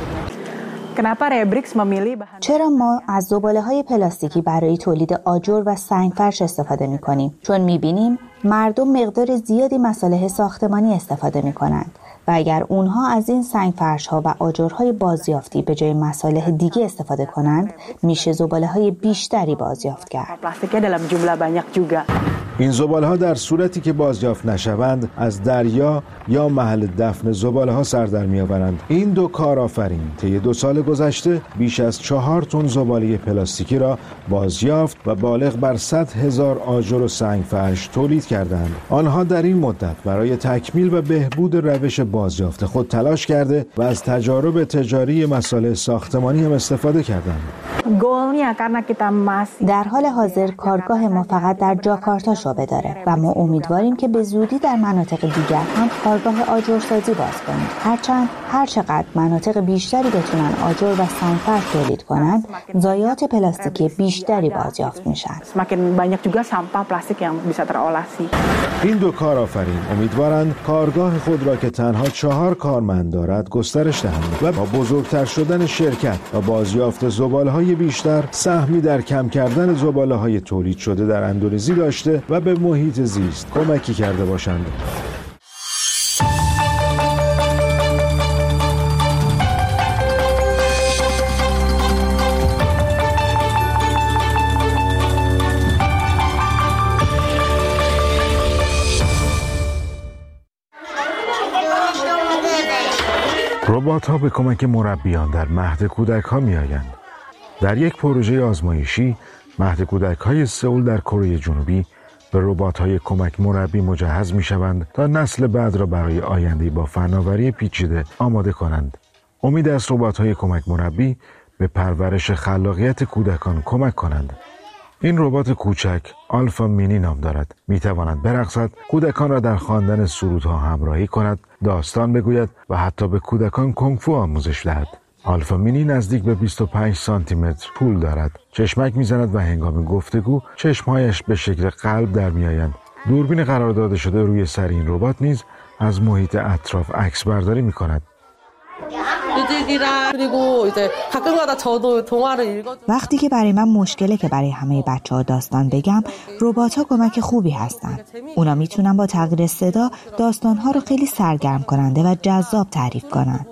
چرا ما از زباله‌های پلاستیکی برای تولید آجر و سنگفرش استفاده می‌کنیم؟ چون می‌بینیم مردم مقدار زیادی مصالح ساختمانی استفاده می‌کنند و اگر اونها از این سنگفرش‌ها و آجرهای بازیافتی به جای مصالح دیگه استفاده کنند، میشه زباله‌های بیشتری بازیافت کرد. این زباله‌ها در صورتی که بازیافت نشوند از دریا یا محل دفن زباله‌ها سر در می‌آورند. این دو کارآفرین طی دو سال گذشته بیش از چهار تن زباله پلاستیکی را بازیافت و بالغ بر صد هزار آجر و سنگفرش تولید کردند. آنها در این مدت برای تکمیل و بهبود روش بازیافت خود تلاش کرده و از تجارب تجاری مصالح ساختمانی هم استفاده کردند. در حال حاضر کارگاه ما فقط در جاکارتا شعبه داره و ما امیدواریم که به زودی در مناطق دیگر هم کارگاه آجرسازی باز کنیم. هرچند هر چقدر مناطق بیشتری بتونن آجر و سنگفرش تولید کنند، ضایعات پلاستیکی بیشتری بازیافت میشن. این دو کارآفرین امیدوارند کارگاه خود را که تنها چهار کارمند دارد گسترش دهند و با بزرگتر شدن شرکت و بازیافت زباله‌های بیشتر سهمی در کم کردن زباله‌های تولید شده در اندونزی داشته و و به محیط زیست کمکی کرده باشند. ربات‌ها به کمک مربیان در مهد کودک‌ها می‌آیند. در یک پروژه آزمایشی، مهد کودک‌های سئول در کره جنوبی به ربات‌های کمک مربی مجهز می‌شوند تا نسل بعد را برای آینده‌ای با فناوری پیچیده آماده کنند. امید است ربات‌های کمک مربی به پرورش خلاقیت کودکان کمک کنند. این ربات کوچک آلفا مینی نام دارد. می‌تواند برقصد، کودکان را در خواندن سرودها همراهی کند، داستان بگوید و حتی به کودکان کنگ فو آموزش دهد. آلفا مینی نزدیک به بیست و پنج سانتی متر طول دارد. چشمک می‌زند و هنگام گفتگو چشمهایش به شکل قلب در می‌آیند. دوربین قرار داده شده روی سر این ربات نیز از محیط اطراف عکس برداری می‌کند. وقتی که برای من مشکله که برای همه بچه‌ها داستان بگم، ربات‌ها کمک خوبی هستند. اونا میتونن با تغییر صدا داستان‌ها رو خیلی سرگرم کننده و جذاب تعریف کنن.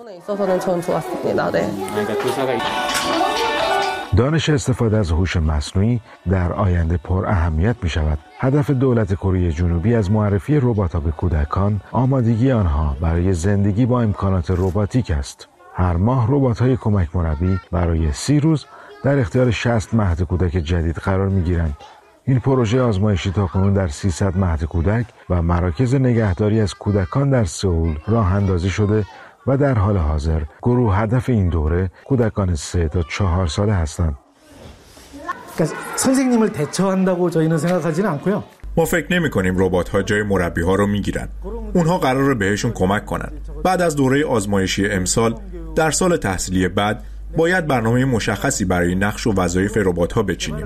دانش استفاده از هوش مصنوعی در آینده پر اهمیت می شود. هدف دولت کره جنوبی از معرفی ربات‌ها به کودکان، آمادگی آنها برای زندگی با امکانات رباتیک است. هر ماه ربات‌های کمک مربی برای سی روز در اختیار شصت مهد کودک جدید قرار می‌گیرند. این پروژه آزمایشی تاکنون در سیصد مهد کودک و مراکز نگهداری از کودکان در سئول راه اندازی شده و در حال حاضر گروه هدف این دوره کودکان سه تا چهار ساله هستند. ما فکر نمی کنیم ربات ها جای مربی ها رو می گیرن. اونها قراره بهشون کمک کنن. بعد از دوره آزمایشی امسال، در سال تحصیلی بعد باید برنامه مشخصی برای نقش و وظایف ربات ها بچینیم.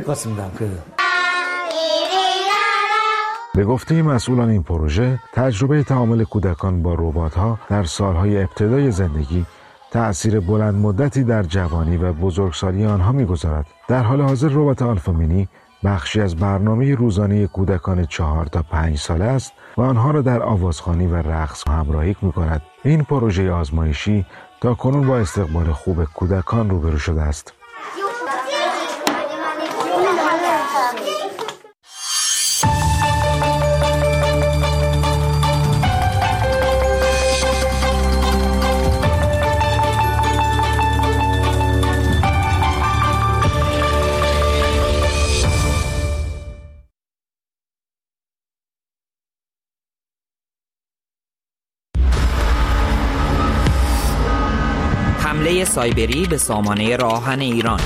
به گفته مسئولان این پروژه، تجربه تعامل کودکان با ربات‌ها در سالهای ابتدای زندگی تأثیر بلند مدتی در جوانی و بزرگسالی آنها می‌گذارد. در حال حاضر ربات آلفا مینی بخشی از برنامه روزانه کودکان چهار تا پنج ساله است و آنها را در آوازخوانی و رقص همراهی می‌کند. این پروژه آزمایشی تا کنون با استقبال خوب کودکان روبرو شده است. حمله سایبری به سامانه راهن ایران.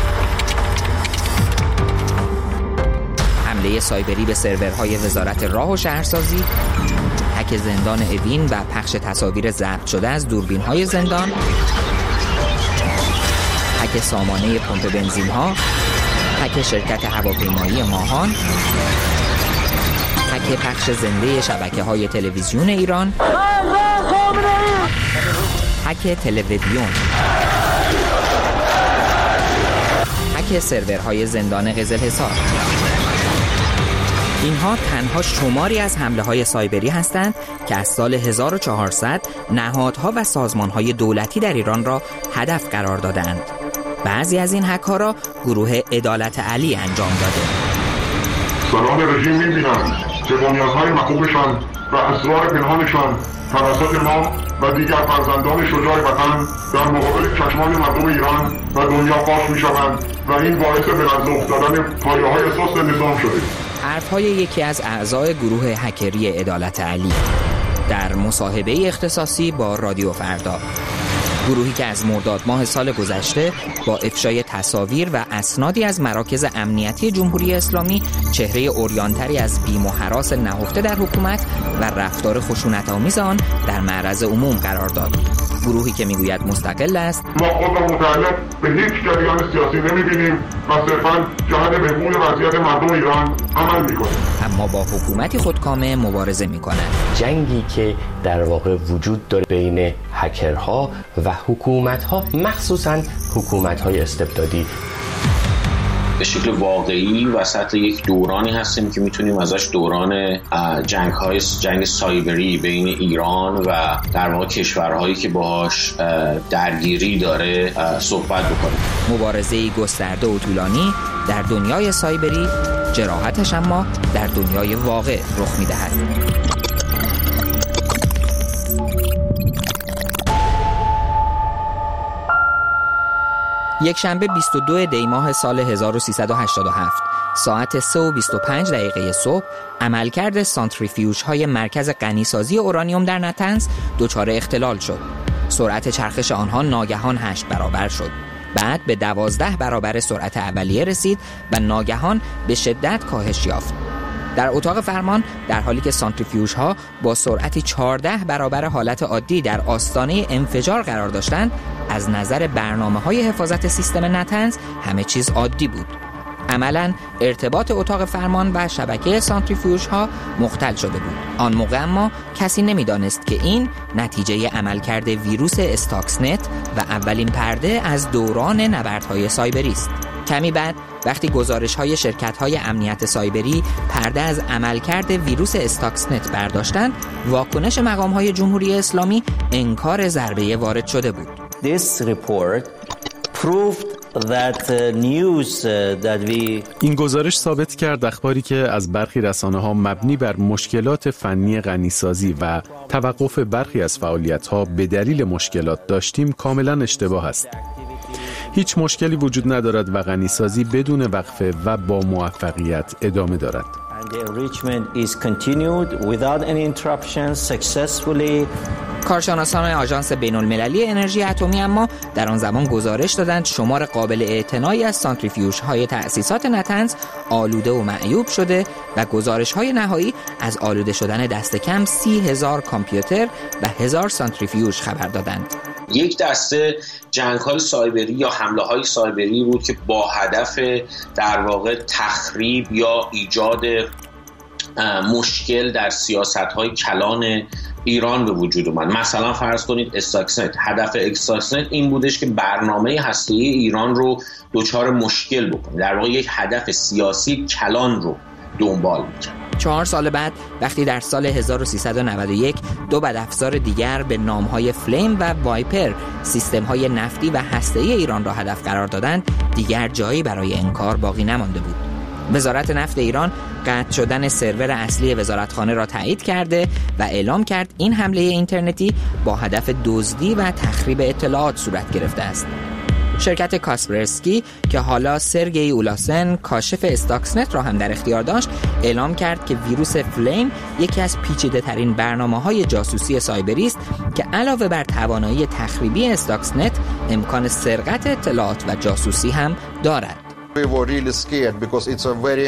حمله سایبری به سرورهای وزارت راه و شهرسازی، هک زندان اوین و پخش تصاویر ضبط شده از دوربین‌های زندان، هک سامانه پمپ بنزین‌ها، هک شرکت هواپیمایی ماهان، هک پخش زنده شبکه‌های تلویزیون ایران، هک تلویزیون، هک سرورهای زندان قزلحصار. اینها تنها شماری از حمله‌های سایبری هستند که از سال هزار و چهارصد نهادها و سازمان‌های دولتی در ایران را هدف قرار دادند. بعضی از این هک‌ها را گروه عدالت علی انجام داده. سلام رژیم می‌بینند که بنیان‌های مخوبشان و اسرار پنهانشان توسط ما و دیگر فرزندان شجاع وطن در مقابل چشمان مردم ایران و دنیا فاش می‌شوند و این باعث به لرزه افتادن پایه‌های سست نظام شده. حرف‌های یکی از اعضای گروه هکری عدالت علی در مصاحبه اختصاصی با رادیو فردا، گروهی که از مرداد ماه سال گذشته با افشای تصاویر و اسنادی از مراکز امنیتی جمهوری اسلامی چهره عریان‌تری از بیم و هراس نهفته در حکومت و رفتار خشونت‌آمیز آن در معرض عموم قرار داد. گروهی که میگوید مستقل است، ما خود را متعلق به هیچ جریان سیاسی نمی‌بینیم و صرفاً جهت بهبود وضعیت مردم ایران عمل می‌کنیم، اما با حکومتی خودکامه مبارزه می‌کنند. جنگی که در واقع وجود داره بین هکرها و حکومت‌ها، مخصوصاً حکومت‌های استبدادی. به شکل واقعی وسط یک دورانی هستیم که میتونیم ازش دوران جنگ های جنگ سایبری بین ایران و در واقع کشورهایی که باهاش درگیری داره صحبت بکنیم. مبارزه گسترده و طولانی در دنیای سایبری، جراحتش اما در دنیای واقع رخ میدهد. یک شنبه بیست و دو دی ماه سال هزار و سیصد و هشتاد و هفت ساعت سه و بیست و پنج دقیقه صبح عملکرد سانتریفیوژ های مرکز غنیسازی اورانیوم در نتنز دچار اختلال شد. سرعت چرخش آنها ناگهان هشت برابر شد. بعد به دوازده برابر سرعت اولیه رسید و ناگهان به شدت کاهش یافت. در اتاق فرمان در حالی که سانتریفیوژ ها با سرعتی چهارده برابر حالت عادی در آستانه انفجار قرار داشتند، از نظر برنامه‌های حفاظت سیستم نتنز همه چیز عادی بود. عملاً ارتباط اتاق فرمان و شبکه سانتریفیوژ ها مختل شده بود. آن موقع اما کسی نمی‌دانست که این نتیجه عملکرد ویروس استاکسنت و اولین پرده از دوران نبردهای سایبری است. کمی بعد وقتی گزارش‌های شرکت‌های امنیت سایبری پرده از عملکرد ویروس استاکسنت برداشتند، واکنش مقام‌های جمهوری اسلامی انکار ضربه وارد شده بود. This report proved that news that we این گزارش ثابت کرد اخباری که از برخی رسانه‌ها مبنی بر مشکلات فنی غنیسازی و توقف برخی از فعالیت‌ها به دلیل مشکلات داشتیم کاملاً اشتباه است. هیچ مشکلی وجود ندارد و غنیسازی بدون وقفه و با موفقیت ادامه دارد. کارشناسان آژانس بین‌المللی انرژی اتمی اما در آن زمان گزارش دادند شمار قابل اعتنایی از سانتریفیوژهای تأسیسات نتنز آلوده و معیوب شده و گزارش‌های نهایی از آلوده شدن دست کم سی هزار کامپیوتر و هزار سانتریفیوژ خبر دادند. یک دسته جنگ‌های سایبری یا حمله‌های سایبری بود که با هدف در واقع تخریب یا ایجاد مشکل در سیاست‌های کلان ایران به وجود اومد. مثلا فرض کنید استاکسنت، هدف استاکسنت این بودش که برنامه هسته‌ای ایران رو دچار مشکل بکنه، در واقع یک هدف سیاسی کلان رو دنبال می‌کرد. چهار سال بعد وقتی در سال هزار و سیصد و نود و یک دو بدافزار دیگر به نام‌های فلیم و وایپر سیستم‌های نفتی و هسته‌ای ایران را هدف قرار دادند، دیگر جایی برای انکار باقی نمانده بود. وزارت نفت ایران قطع شدن سرور اصلی وزارتخانه را تایید کرده و اعلام کرد این حمله اینترنتی با هدف دزدی و تخریب اطلاعات صورت گرفته است. شرکت کاسپرسکی که حالا سرگئی اولاسن کاشف استاکسنت را هم در اختیار داشت، اعلام کرد که ویروس فلیم یکی از پیچیده ترین برنامه‌های جاسوسی سایبری است که علاوه بر توانایی تخریبی استاکسنت، امکان سرقت اطلاعات و جاسوسی هم دارد. We were really scared because it's a very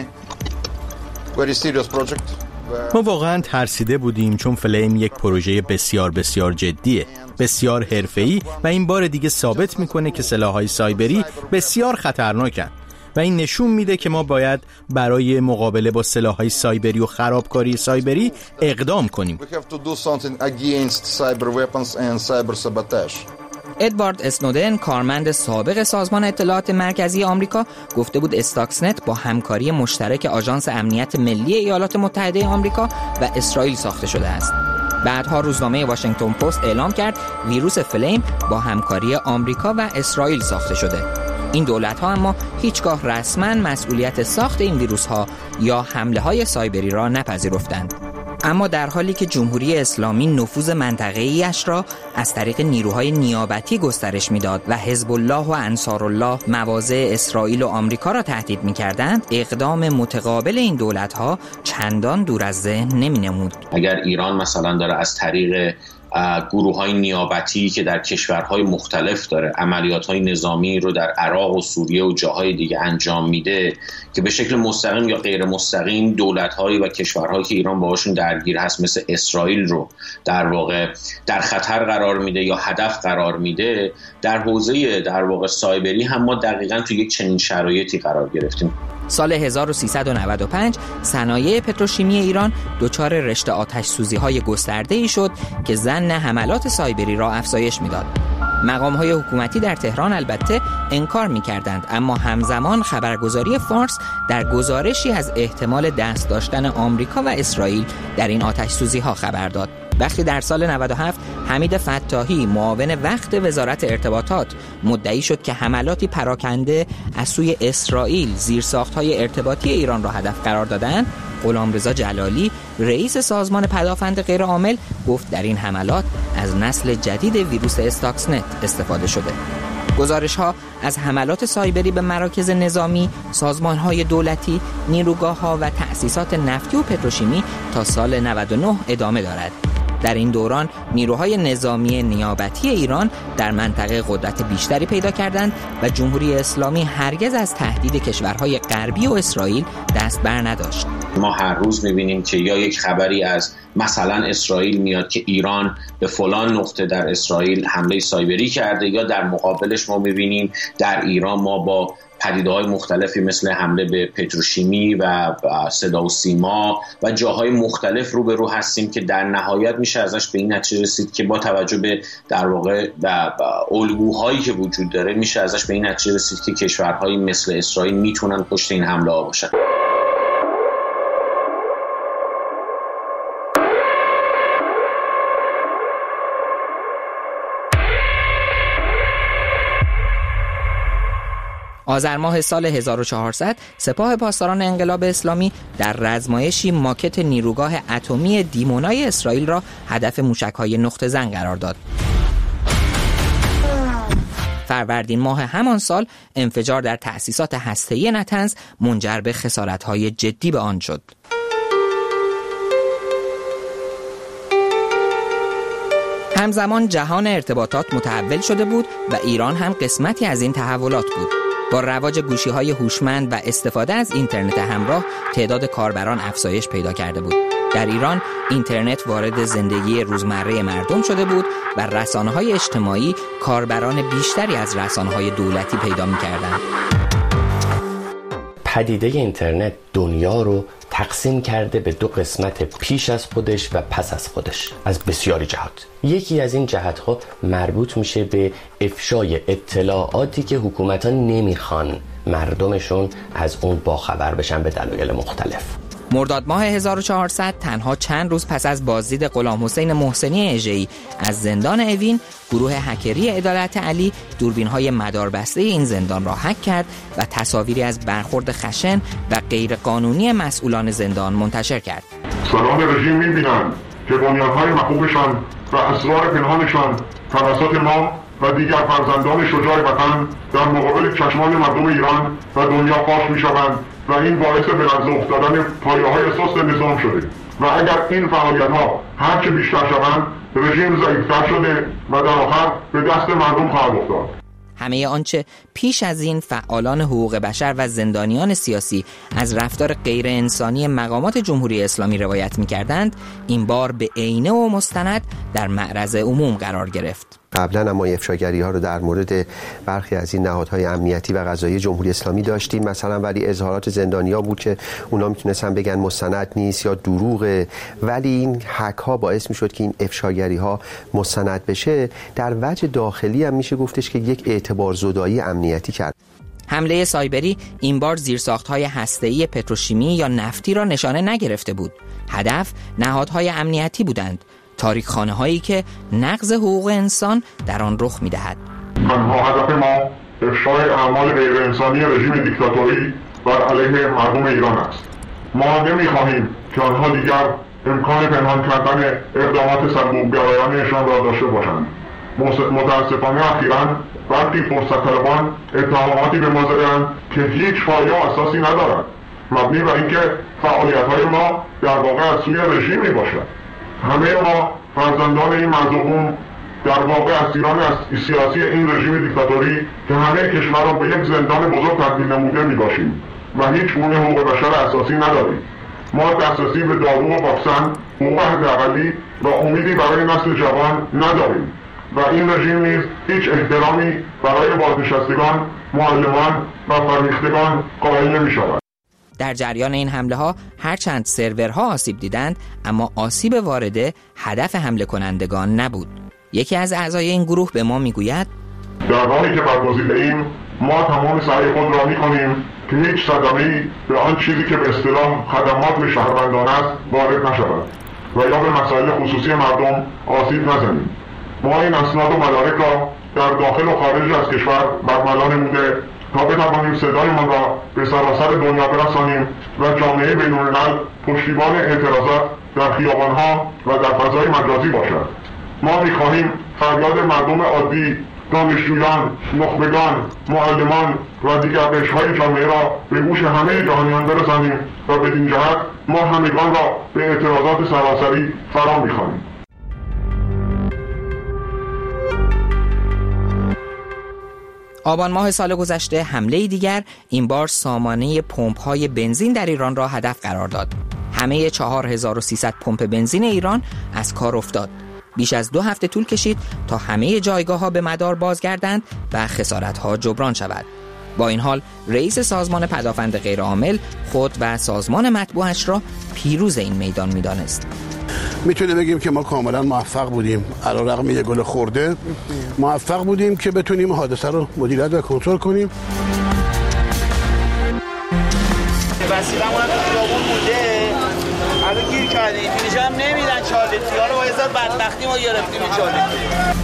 very serious project. ما واقعا ترسیده بودیم چون فلیم یک پروژه بسیار بسیار جدیه، بسیار حرفه‌ای و این بار دیگه ثابت میکنه که سلاح‌های سایبری بسیار خطرناکن و این نشون میده که ما باید برای مقابله با سلاح‌های سایبری و خرابکاری سایبری اقدام کنیم. We have to do something against cyber weapons and cyber sabotage. ادوارد اسنودن، کارمند سابق سازمان اطلاعات مرکزی آمریکا، گفته بود استاکسنت با همکاری مشترک آژانس امنیت ملی ایالات متحده آمریکا و اسرائیل ساخته شده است. بعدها روزنامه واشنگتن پست اعلام کرد ویروس فلیم با همکاری آمریکا و اسرائیل ساخته شده. این دولت‌ها اما هیچگاه رسما مسئولیت ساخت این ویروس‌ها یا حمله‌های سایبری را نپذیرفتند. اما در حالی که جمهوری اسلامی نفوذ منطقه‌ایش را از طریق نیروهای نیابتی گسترش میداد و حزب الله و انصارالله مواضع اسرائیل و آمریکا را تهدید می‌کردند، اقدام متقابل این دولت‌ها چندان دور از ذهن نمی‌نمود. اگر ایران مثلا داره از طریق گروه‌های نیابتی که در کشورهای مختلف داره عملیات‌های نظامی رو در عراق و سوریه و جاهای دیگه انجام میده که به شکل مستقیم یا غیر مستقیم دولت‌هایی و کشورهایی که ایران باهاشون درگیر هست مثل اسرائیل رو در واقع در خطر قرار میده یا هدف قرار میده، در حوزه در واقع سایبری هم ما دقیقاً تو یک چنین شرایطی قرار گرفتیم. سال هزار و سیصد و نود و پنج صنایع پتروشیمی ایران دچار رشته آتش سوزی های گسترده ای شد که ظن حملات سایبری را افزایش میداد. مقام‌های حکومتی در تهران البته انکار می‌کردند، اما همزمان خبرگزاری فارس در گزارشی از احتمال دست داشتن آمریکا و اسرائیل در این آتش‌سوزی‌ها خبر داد. وقتی در سال نود و هفت حمید فتاحی معاون وقت وزارت ارتباطات مدعی شد که حملاتی پراکنده از سوی اسرائیل زیرساخت‌های ارتباطی ایران را هدف قرار دادند، غلامرضا جلالی رئیس سازمان پدافند غیرعامل گفت در این حملات از نسل جدید ویروس استاکسنت استفاده شده. گزارش‌ها از حملات سایبری به مراکز نظامی، سازمان‌های دولتی، نیروگاه‌ها و تأسیسات نفتی و پتروشیمی تا سال نود و نه ادامه دارد. در این دوران نیروهای نظامی نیابتی ایران در منطقه قدرت بیشتری پیدا کردند و جمهوری اسلامی هرگز از تهدید کشورهای غربی و اسرائیل دست بر نداشت. ما هر روز می‌بینیم که یا یک خبری از مثلا اسرائیل میاد که ایران به فلان نقطه در اسرائیل حمله سایبری کرده، یا در مقابلش ما می‌بینیم در ایران ما با پدیده‌های مختلفی مثل حمله به پتروشیمی و صدا و سیما و جاهای مختلف روبرو هستیم که در نهایت میشه ازش به این نتیجه رسید که با توجه به در واقع الگوهایی که وجود داره میشه ازش به این نتیجه رسید که کشورهایی مثل اسرائیل میتونن پشت این حمله ها باشن. آذر ماه سال هزار و چهارصد سپاه پاسداران انقلاب اسلامی در رزمایشی ماکت نیروگاه اتمی دیمونای اسرائیل را هدف موشک‌های نقطه زن قرار داد. فروردین ماه همان سال انفجار در تأسیسات هسته‌ای نطنز منجر به خسارت‌های جدی به آن شد. همزمان جهان ارتباطات متحول شده بود و ایران هم قسمتی از این تحولات بود. با رواج گوشی‌های هوشمند و استفاده از اینترنت همراه تعداد کاربران افزایش پیدا کرده بود. در ایران اینترنت وارد زندگی روزمره مردم شده بود و رسانه‌های اجتماعی کاربران بیشتری از رسانه‌های دولتی پیدا می‌کردند. پدیده اینترنت دنیا رو تقسیم کرده به دو قسمت پیش از خودش و پس از خودش از بسیاری جهات. یکی از این جهت‌ها مربوط میشه به افشای اطلاعاتی که حکومت‌ها نمیخوان مردمشون از اون باخبر بشن به دلایل مختلف. مرداد ماه هزار و چهارصد تنها چند روز پس از بازدید غلام حسین محسنی اژه‌ای از زندان اوین، گروه هکری عدالت علی دوربین‌های مداربسته این زندان را هک کرد و تصاویری از برخورد خشن و غیرقانونی مسئولان زندان منتشر کرد. سران رژیم می‌بینند که بنیان‌های مخوبشان و اسرار پنهانشان توسط ما و دیگر فرزندان شجاع وطن در مقابل چشمان مردم ایران و دنیا فاش می‌شوند و این باعث به لرزه افتادن پایه‌های سست نظام شده و اگر این فعالیت‌ها هرچه بیشتر شوند رژیم ضعیف‌تر شده و در آخر به دست مردم خواهد افتاد. همه آنچه پیش از این فعالان حقوق بشر و زندانیان سیاسی از رفتار غیر انسانی مقامات جمهوری اسلامی روایت می‌کردند، این بار به عینه و مستند در معرض عموم قرار گرفت. قبلا اما افشاگری ها رو در مورد برخی از این نهادهای امنیتی و قضایی جمهوری اسلامی داشتیم مثلا، ولی اظهارات زندانیا بود که اونا میتونستن بگن مستند نیست یا دروغه، ولی این هک ها باعث میشد که این افشاگری ها مستند بشه. در وجه داخلی هم میشه گفتش که یک اعتبار زدایی امنیتی کرد. حمله سایبری این بار زیرساخت‌های هسته‌ای پتروشیمی یا نفتی را نشانه نگرفته بود. هدف نهادهای امنیتی بودند، تاریخ‌خانه هایی که نقض حقوق انسان در آن رخ می‌دهد. تنها هدف ما افشای اعمال غیر انسانی رژیم دیکتاتوری بر علیه مردم ایران است. ما نمی‌خواهیم که آنها دیگر امکان پنهان کردن اقدامات سرکوبگرایانشان را داشته باشند. متاسفانه اخیراً وقتی فرصت طلبان اتهاماتی به ما زدند که هیچ پایه و اساسی ندارد، مبنی بر اینکه فعالیت‌های ما در واقع از سوی رژیم میباشد. همه ما فرزندان این مظلوم در واقع اسیران سیاسی این رژیم دیکتاتوری که همه کشور را به یک زندان بزرگ تبدیل نموده میباشیم و هیچ گونه حقوق بشر اساسی نداریم. ما دسترسی به دارو و واکسن، حقوق حداقلی و امیدی برای نسل جوان نداریم و این رژیم نیز هیچ احترامی برای بازنشستگان، معلمان و فرهیختگان قائل نمی‌شود. در جریان این حمله ها هرچند سرورها آسیب دیدند، اما آسیب وارده هدف حمله کنندگان نبود. یکی از اعضای این گروه به ما میگوید در راهی که برگزیده‌ایم ما تمام سعی خود را می‌کنیم که هیچ صدمه‌ای به آن چیزی که به اصطلاح خدمات به شهروندان است وارد نشود و یا به مسائل خصوصی مردم آسیب نزنیم. ما این اسناد و مدارک را در داخل و خارج از کشور برملا نموده تا بتوانیم صدایمان را به سراسر دنیا برسانیم و جامعه بین‌الملل پشتیبان اعتراضات در خیابان‌ها و در فضای مجازی باشد. ما می‌خواهیم فریاد مردم عادی، دانشجویان، نخبگان، معلمان و دیگر قشرهای جامعه را به گوش همه جهانیان برسانیم و بدین جهت ما همگان را به اعتراضات سراسری فرا می‌خوانیم. آبان ماه سال گذشته حمله دیگر این بار سامانه پمپ‌های بنزین در ایران را هدف قرار داد. همه چهار هزار و سیصد پمپ بنزین ایران از کار افتاد. بیش از دو هفته طول کشید تا همه جایگاه‌ها به مدار بازگردند و خسارت‌ها جبران شود. با این حال رئیس سازمان پدافند غیرعامل خود و سازمان مطبوعش را پیروز این میدان می‌دانست. میتونه بگیم که ما کاملا موفق بودیم، علیرغم یه گل خورده موفق بودیم که بتونیم حادثه رو مدیریت و کنترل کنیم. وسیله‌مون هم تو خیابون بوده، الان گیر کردیم، اینجا هم نمیدن چالتی ها رو، با یه بدبختی ما گرفتیم این چالتی.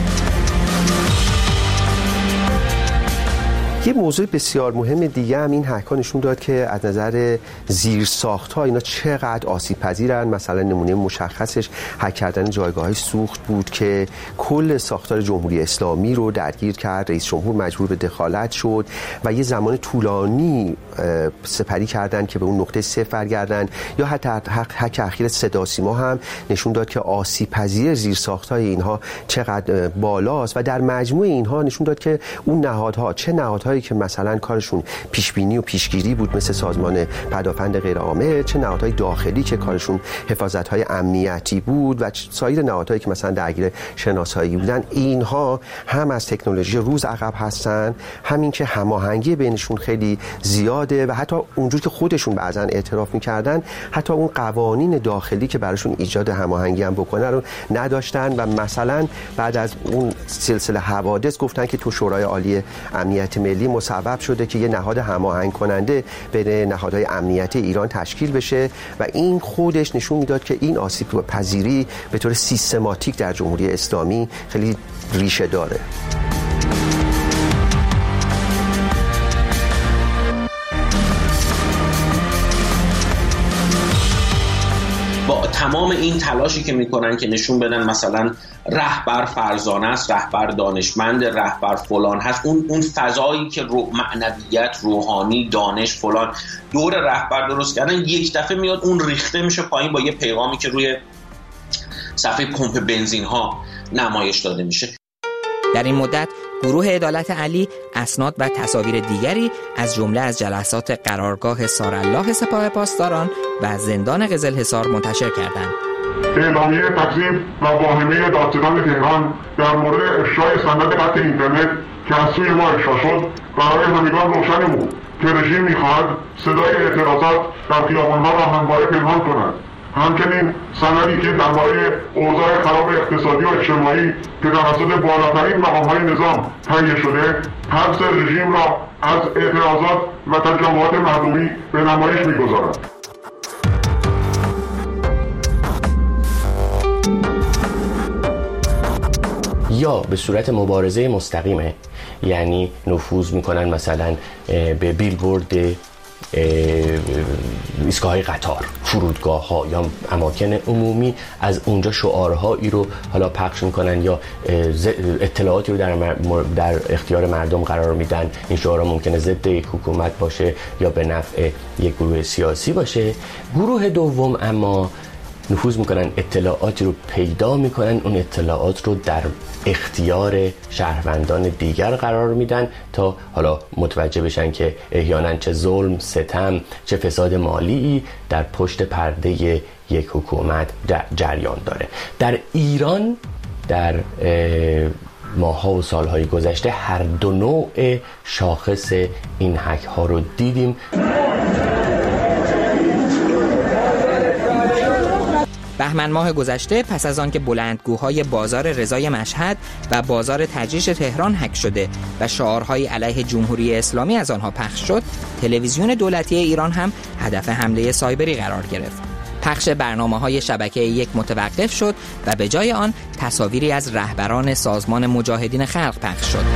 یه موضوع بسیار مهم دیگه هم این هک‌ها نشون داد که از نظر زیرساخت‌ها اینا چقدر آسیب‌پذیرن. مثلا نمونه مشخصش هک کردن جایگاه‌های سوخت بود که کل ساختار جمهوری اسلامی رو درگیر کرد. رئیس جمهور مجبور به دخالت شد و یه زمان طولانی سپری کردن که به اون نقطه صفر برگردن. یا حتی هک اخیر صدا سیما هم نشون داد که آسیب‌پذیر زیرساخت‌های اینها چقدر بالاست و در مجموع اینها نشون داد که اون نهادها چه نهادها که مثلا کارشون پیشبینی و پیشگیری بود مثل سازمان پدافند غیرعامل، چه نهادهای داخلی که کارشون حفاظت‌های امنیتی بود و سایر نهادهایی که مثلا درگیر شناسایی بودن، اینها هم از تکنولوژی روز عقب هستن، همین که هماهنگی بینشون خیلی زیاده و حتی اونجور که خودشون بعضا اعتراف می‌کردن حتی اون قوانین داخلی که براشون ایجاد هماهنگی هم بکنه رو نداشتن و مثلا بعد از اون سلسله حوادث گفتن که تو شورای عالی امنیت ملی مسبب شده که یه نهاد هماهنگ کننده بین نهادهای امنیتی ایران تشکیل بشه و این خودش نشون میداد که این آسیب پذیری به طور سیستماتیک در جمهوری اسلامی خیلی ریشه داره. با تمام این تلاشی که میکنن که نشون بدن مثلا رهبر فرزانه است، رهبر دانشمند، رهبر فلان هست، اون اون فضایی که رو معنویت، روحانی، دانش فلان دور رهبر درست کردن، یک دفعه میاد اون ریخته میشه پایین با یه پیغامی که روی صفحه پمپ بنزین ها نمایش داده میشه. در این مدت گروه عدالت علی اسناد و تصاویر دیگری از جمله از جلسات قرارگاه سارالله سپاه پاسداران و زندان قزلحصار منتشر کردند. اعلامیه تکذیب و واهمه دادستان تهران در مورد افشای سند قطع اینترنت که از سوی ما افشا شد برای همگان روشن بود که رژیم می‌خواهد صدای اعتراضات در خیابان‌ها را همواره پنهان کند. همچنین سندی که درباره اوضاع خراب اقتصادی و اجتماعی که توسط بالاترین مقام‌های نظام تهیه شده، حبس رژیم را از اعتراضات و تجمعات مردمی به نمایش می‌گذارد. یا به صورت مبارزه مستقیمه، یعنی نفوذ میکنن مثلا به بیلبورد ایستگاه‌های قطار، فرودگاه ها یا اماکن عمومی، از اونجا شعارهایی رو حالا پخش میکنن یا اطلاعاتی رو در, در اختیار مردم قرار میدن. این شعارها ممکنه ضد یک حکومت باشه یا به نفع یک گروه سیاسی باشه. گروه دوم اما نفوذ میکنن، اطلاعاتی رو پیدا میکنن، اون اطلاعات رو در اختیار شهروندان دیگر قرار میدن تا حالا متوجه بشن که احیانا چه ظلم، ستم، چه فساد مالی در پشت پرده یک حکومت جریان داره. در ایران در ماها و سالهای گذشته هر دو نوع شاخص این هک ها رو دیدیم. بهمن ماه گذشته پس از آن که بلندگوهای بازار رضای مشهد و بازار تجریش تهران هک شده و شعارهای علیه جمهوری اسلامی از آنها پخش شد، تلویزیون دولتی ایران هم هدف حمله سایبری قرار گرفت. پخش برنامه‌های شبکه یک متوقف شد و به جای آن تصاویری از رهبران سازمان مجاهدین خلق پخش شد.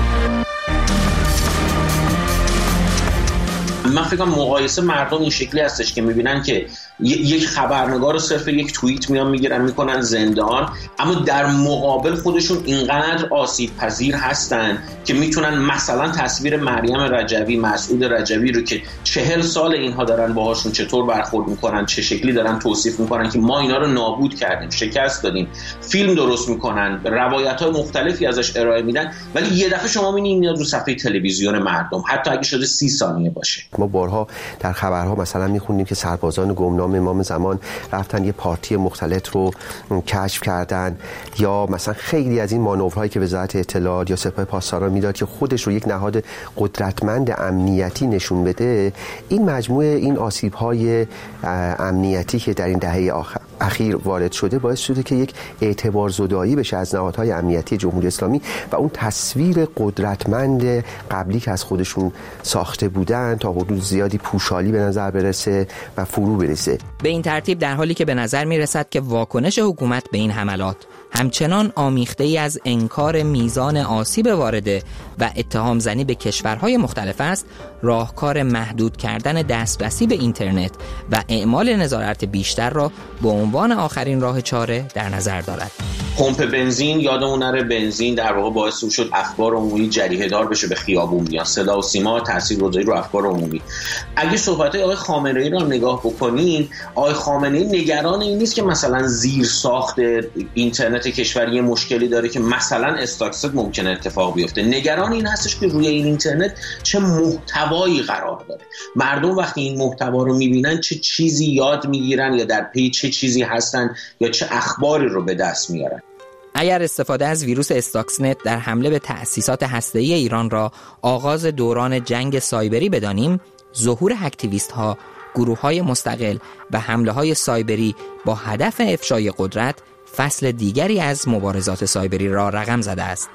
من فکر کنم مقایسه مردم این شکلی هستش که میبینن که یک خبرنگار رو صرف یک توییت میان میگیرن میکنن زندان، اما در مقابل خودشون اینقدر آسیب پذیر هستن که میتونن مثلا تصویر مریم رجوی، مسعود رجوی رو که چهل سال اینها دارن باهاشون چطور برخورد میکنن، چه شکلی دارن توصیف میکنن که ما اینا رو نابود کردیم، شکست دادیم، فیلم درست میکنن، روایت‌های مختلفی ازش ارائه میدن، ولی یه دفعه شما میبینید میاد رو صفحه تلویزیون مردم، حتی اگه شده سی ثانیه باشه. ما بارها در خبرها مثلا میخونیم که سربازان گمنام امام زمان رفتن یه پارتی مختلط رو کشف کردن، یا مثلا خیلی از این مانورهایی که وزارت اطلاعات یا سپاه پاسداران میداد که خودش رو یک نهاد قدرتمند امنیتی نشون بده، این مجموعه این آسیب‌های امنیتی که در این دهه آخر اخیر وارد شده باعث شده که یک اعتبار زدایی بشه از نهادهای امنیتی جمهوری اسلامی و اون تصویر قدرتمند قبلی که از خودشون ساخته بودن تا حدود زیادی پوشالی به نظر برسه و فرو برسه. به این ترتیب در حالی که به نظر می رسد که واکنش حکومت به این حملات همچنان آمیخته ای از انکار میزان آسیب وارده و اتهام زنی به کشورهای مختلف است، راهکار محدود کردن دسترسی به اینترنت و اعمال نظارت بیشتر را به عنوان آخرین راه چاره در نظر دارد. پمپ بنزین، یادمون نره بنزین در واقع باعث شد افکار عمومی جریحه دار بشه به خیابون بیان، صدا و سیما تاثیرگذاری رو افکار عمومی. اگه صحبت‌های آقای خامنه‌ای رو نگاه بکنین، آقای خامنه‌ای نگران این نیست که مثلا زیر ساخت اینترنت کشوری مشکلی داره که مثلا استاکست ممکنه اتفاق بیفته، نگران این هستش که روی این اینترنت چه محتوایی قرار داره، مردم وقتی این محتوا رو میبینن چه چیزی یاد میگیرن یا در پی چه چیزی هستن یا چه اخباری رو به دست میارن. اگر استفاده از ویروس استاکسنت در حمله به تأسیسات هسته‌ای ایران را آغاز دوران جنگ سایبری بدانیم، ظهور هکتیویست‌ها، گروه‌های مستقل و حمله‌های سایبری با هدف افشای قدرت فصل دیگری از مبارزات سایبری را رقم زده است.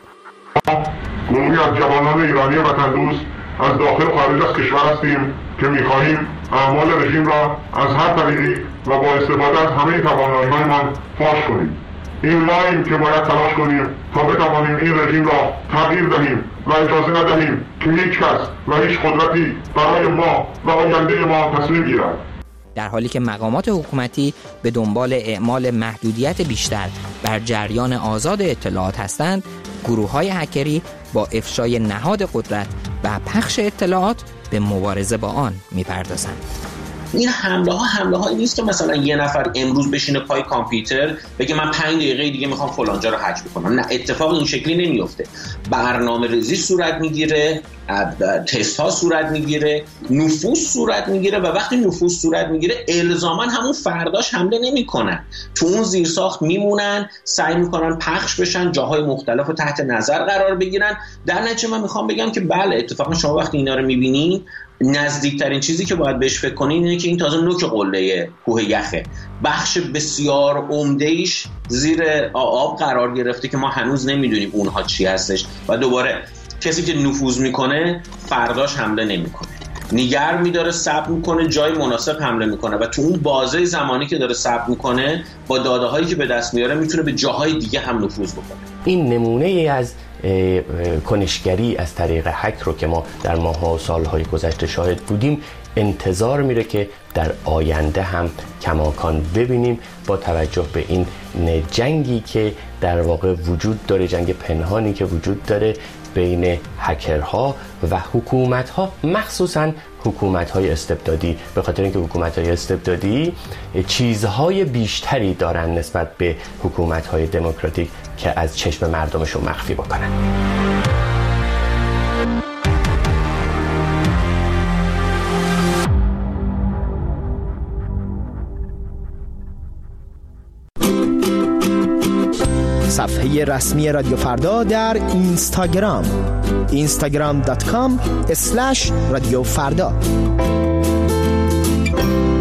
گروهی از جوانان ایرانی وطن دوست از داخل و خارج از کشور هستیم که می‌خواهیم اعمال رژیم را از هر طریقی و با استفاده از همه توانایی‌هایمان فاش کنیم. این ماییم که باید تلاش کنیم تا بتوانیم این رژیم را تغییر دهیم و اجازه ندهیم که هیچ کس و هیچ قدرتی برای ما و آینده ما تصمیم گیرد. در حالی که مقامات حکومتی به دنبال اعمال محدودیت بیشتر بر جریان آزاد اطلاعات هستند، گروه‌های هکری با افشای نهاد قدرت و پخش اطلاعات به مبارزه با آن می‌پردازند. این حمله ها حمله هایی نیست که مثلا یه نفر امروز بشینه پای کامپیوتر بگه من پنج دقیقه دیگه میخوام فلانجا رو هک بکنم. نه، اتفاق این شکلی نمیفته. برنامه ریزی صورت میگیره، تست ها صورت میگیره، نفوذ صورت میگیره و وقتی نفوذ صورت میگیره الزاما همون فرداش حمله نمیکنن، تو اون زیرساخت میمونن، سعی میکنن پخش بشن، جاهای مختلف رو تحت نظر قرار بگیرن. در نتیجه من میخوام بگم که بله، اتفاقا شما وقتی اینا رو میبینین نزدیکترین چیزی که باید بهش فکر کنین اینه که این تازه نوک قله کوه یخه، بخش بسیار عمده‌ایش زیر آب قرار گرفته که ما هنوز نمیدونیم اونها چی هستش و دوباره کسی که نفوذ میکنه فرداش حمله نمیکنه، نگر میداره، صبر میکنه، جای مناسب حمله میکنه و تو اون بازه زمانی که داره صبر میکنه با داده هایی که به دست میاره میتونه به جاهای دیگه هم نفوذ بکنه. این نمونه ای از کنشگری از طریق هک رو که ما در ماه‌ها و سالهای گذشته شاهد بودیم انتظار میره که در آینده هم کماکان ببینیم، با توجه به این جنگی که در واقع وجود داره، جنگ پنهانی که وجود داره بین هکرها و حکومت‌ها، مخصوصاً حکومت‌های استبدادی، به خاطر اینکه حکومت‌های استبدادی چیزهای بیشتری دارن نسبت به حکومت‌های دموکراتیک که از چشم مردمشون مخفی بکنن. صفحه رسمی رادیو فردا در اینستاگرام اینستاگرام دات کام اسلش رادیو فردا.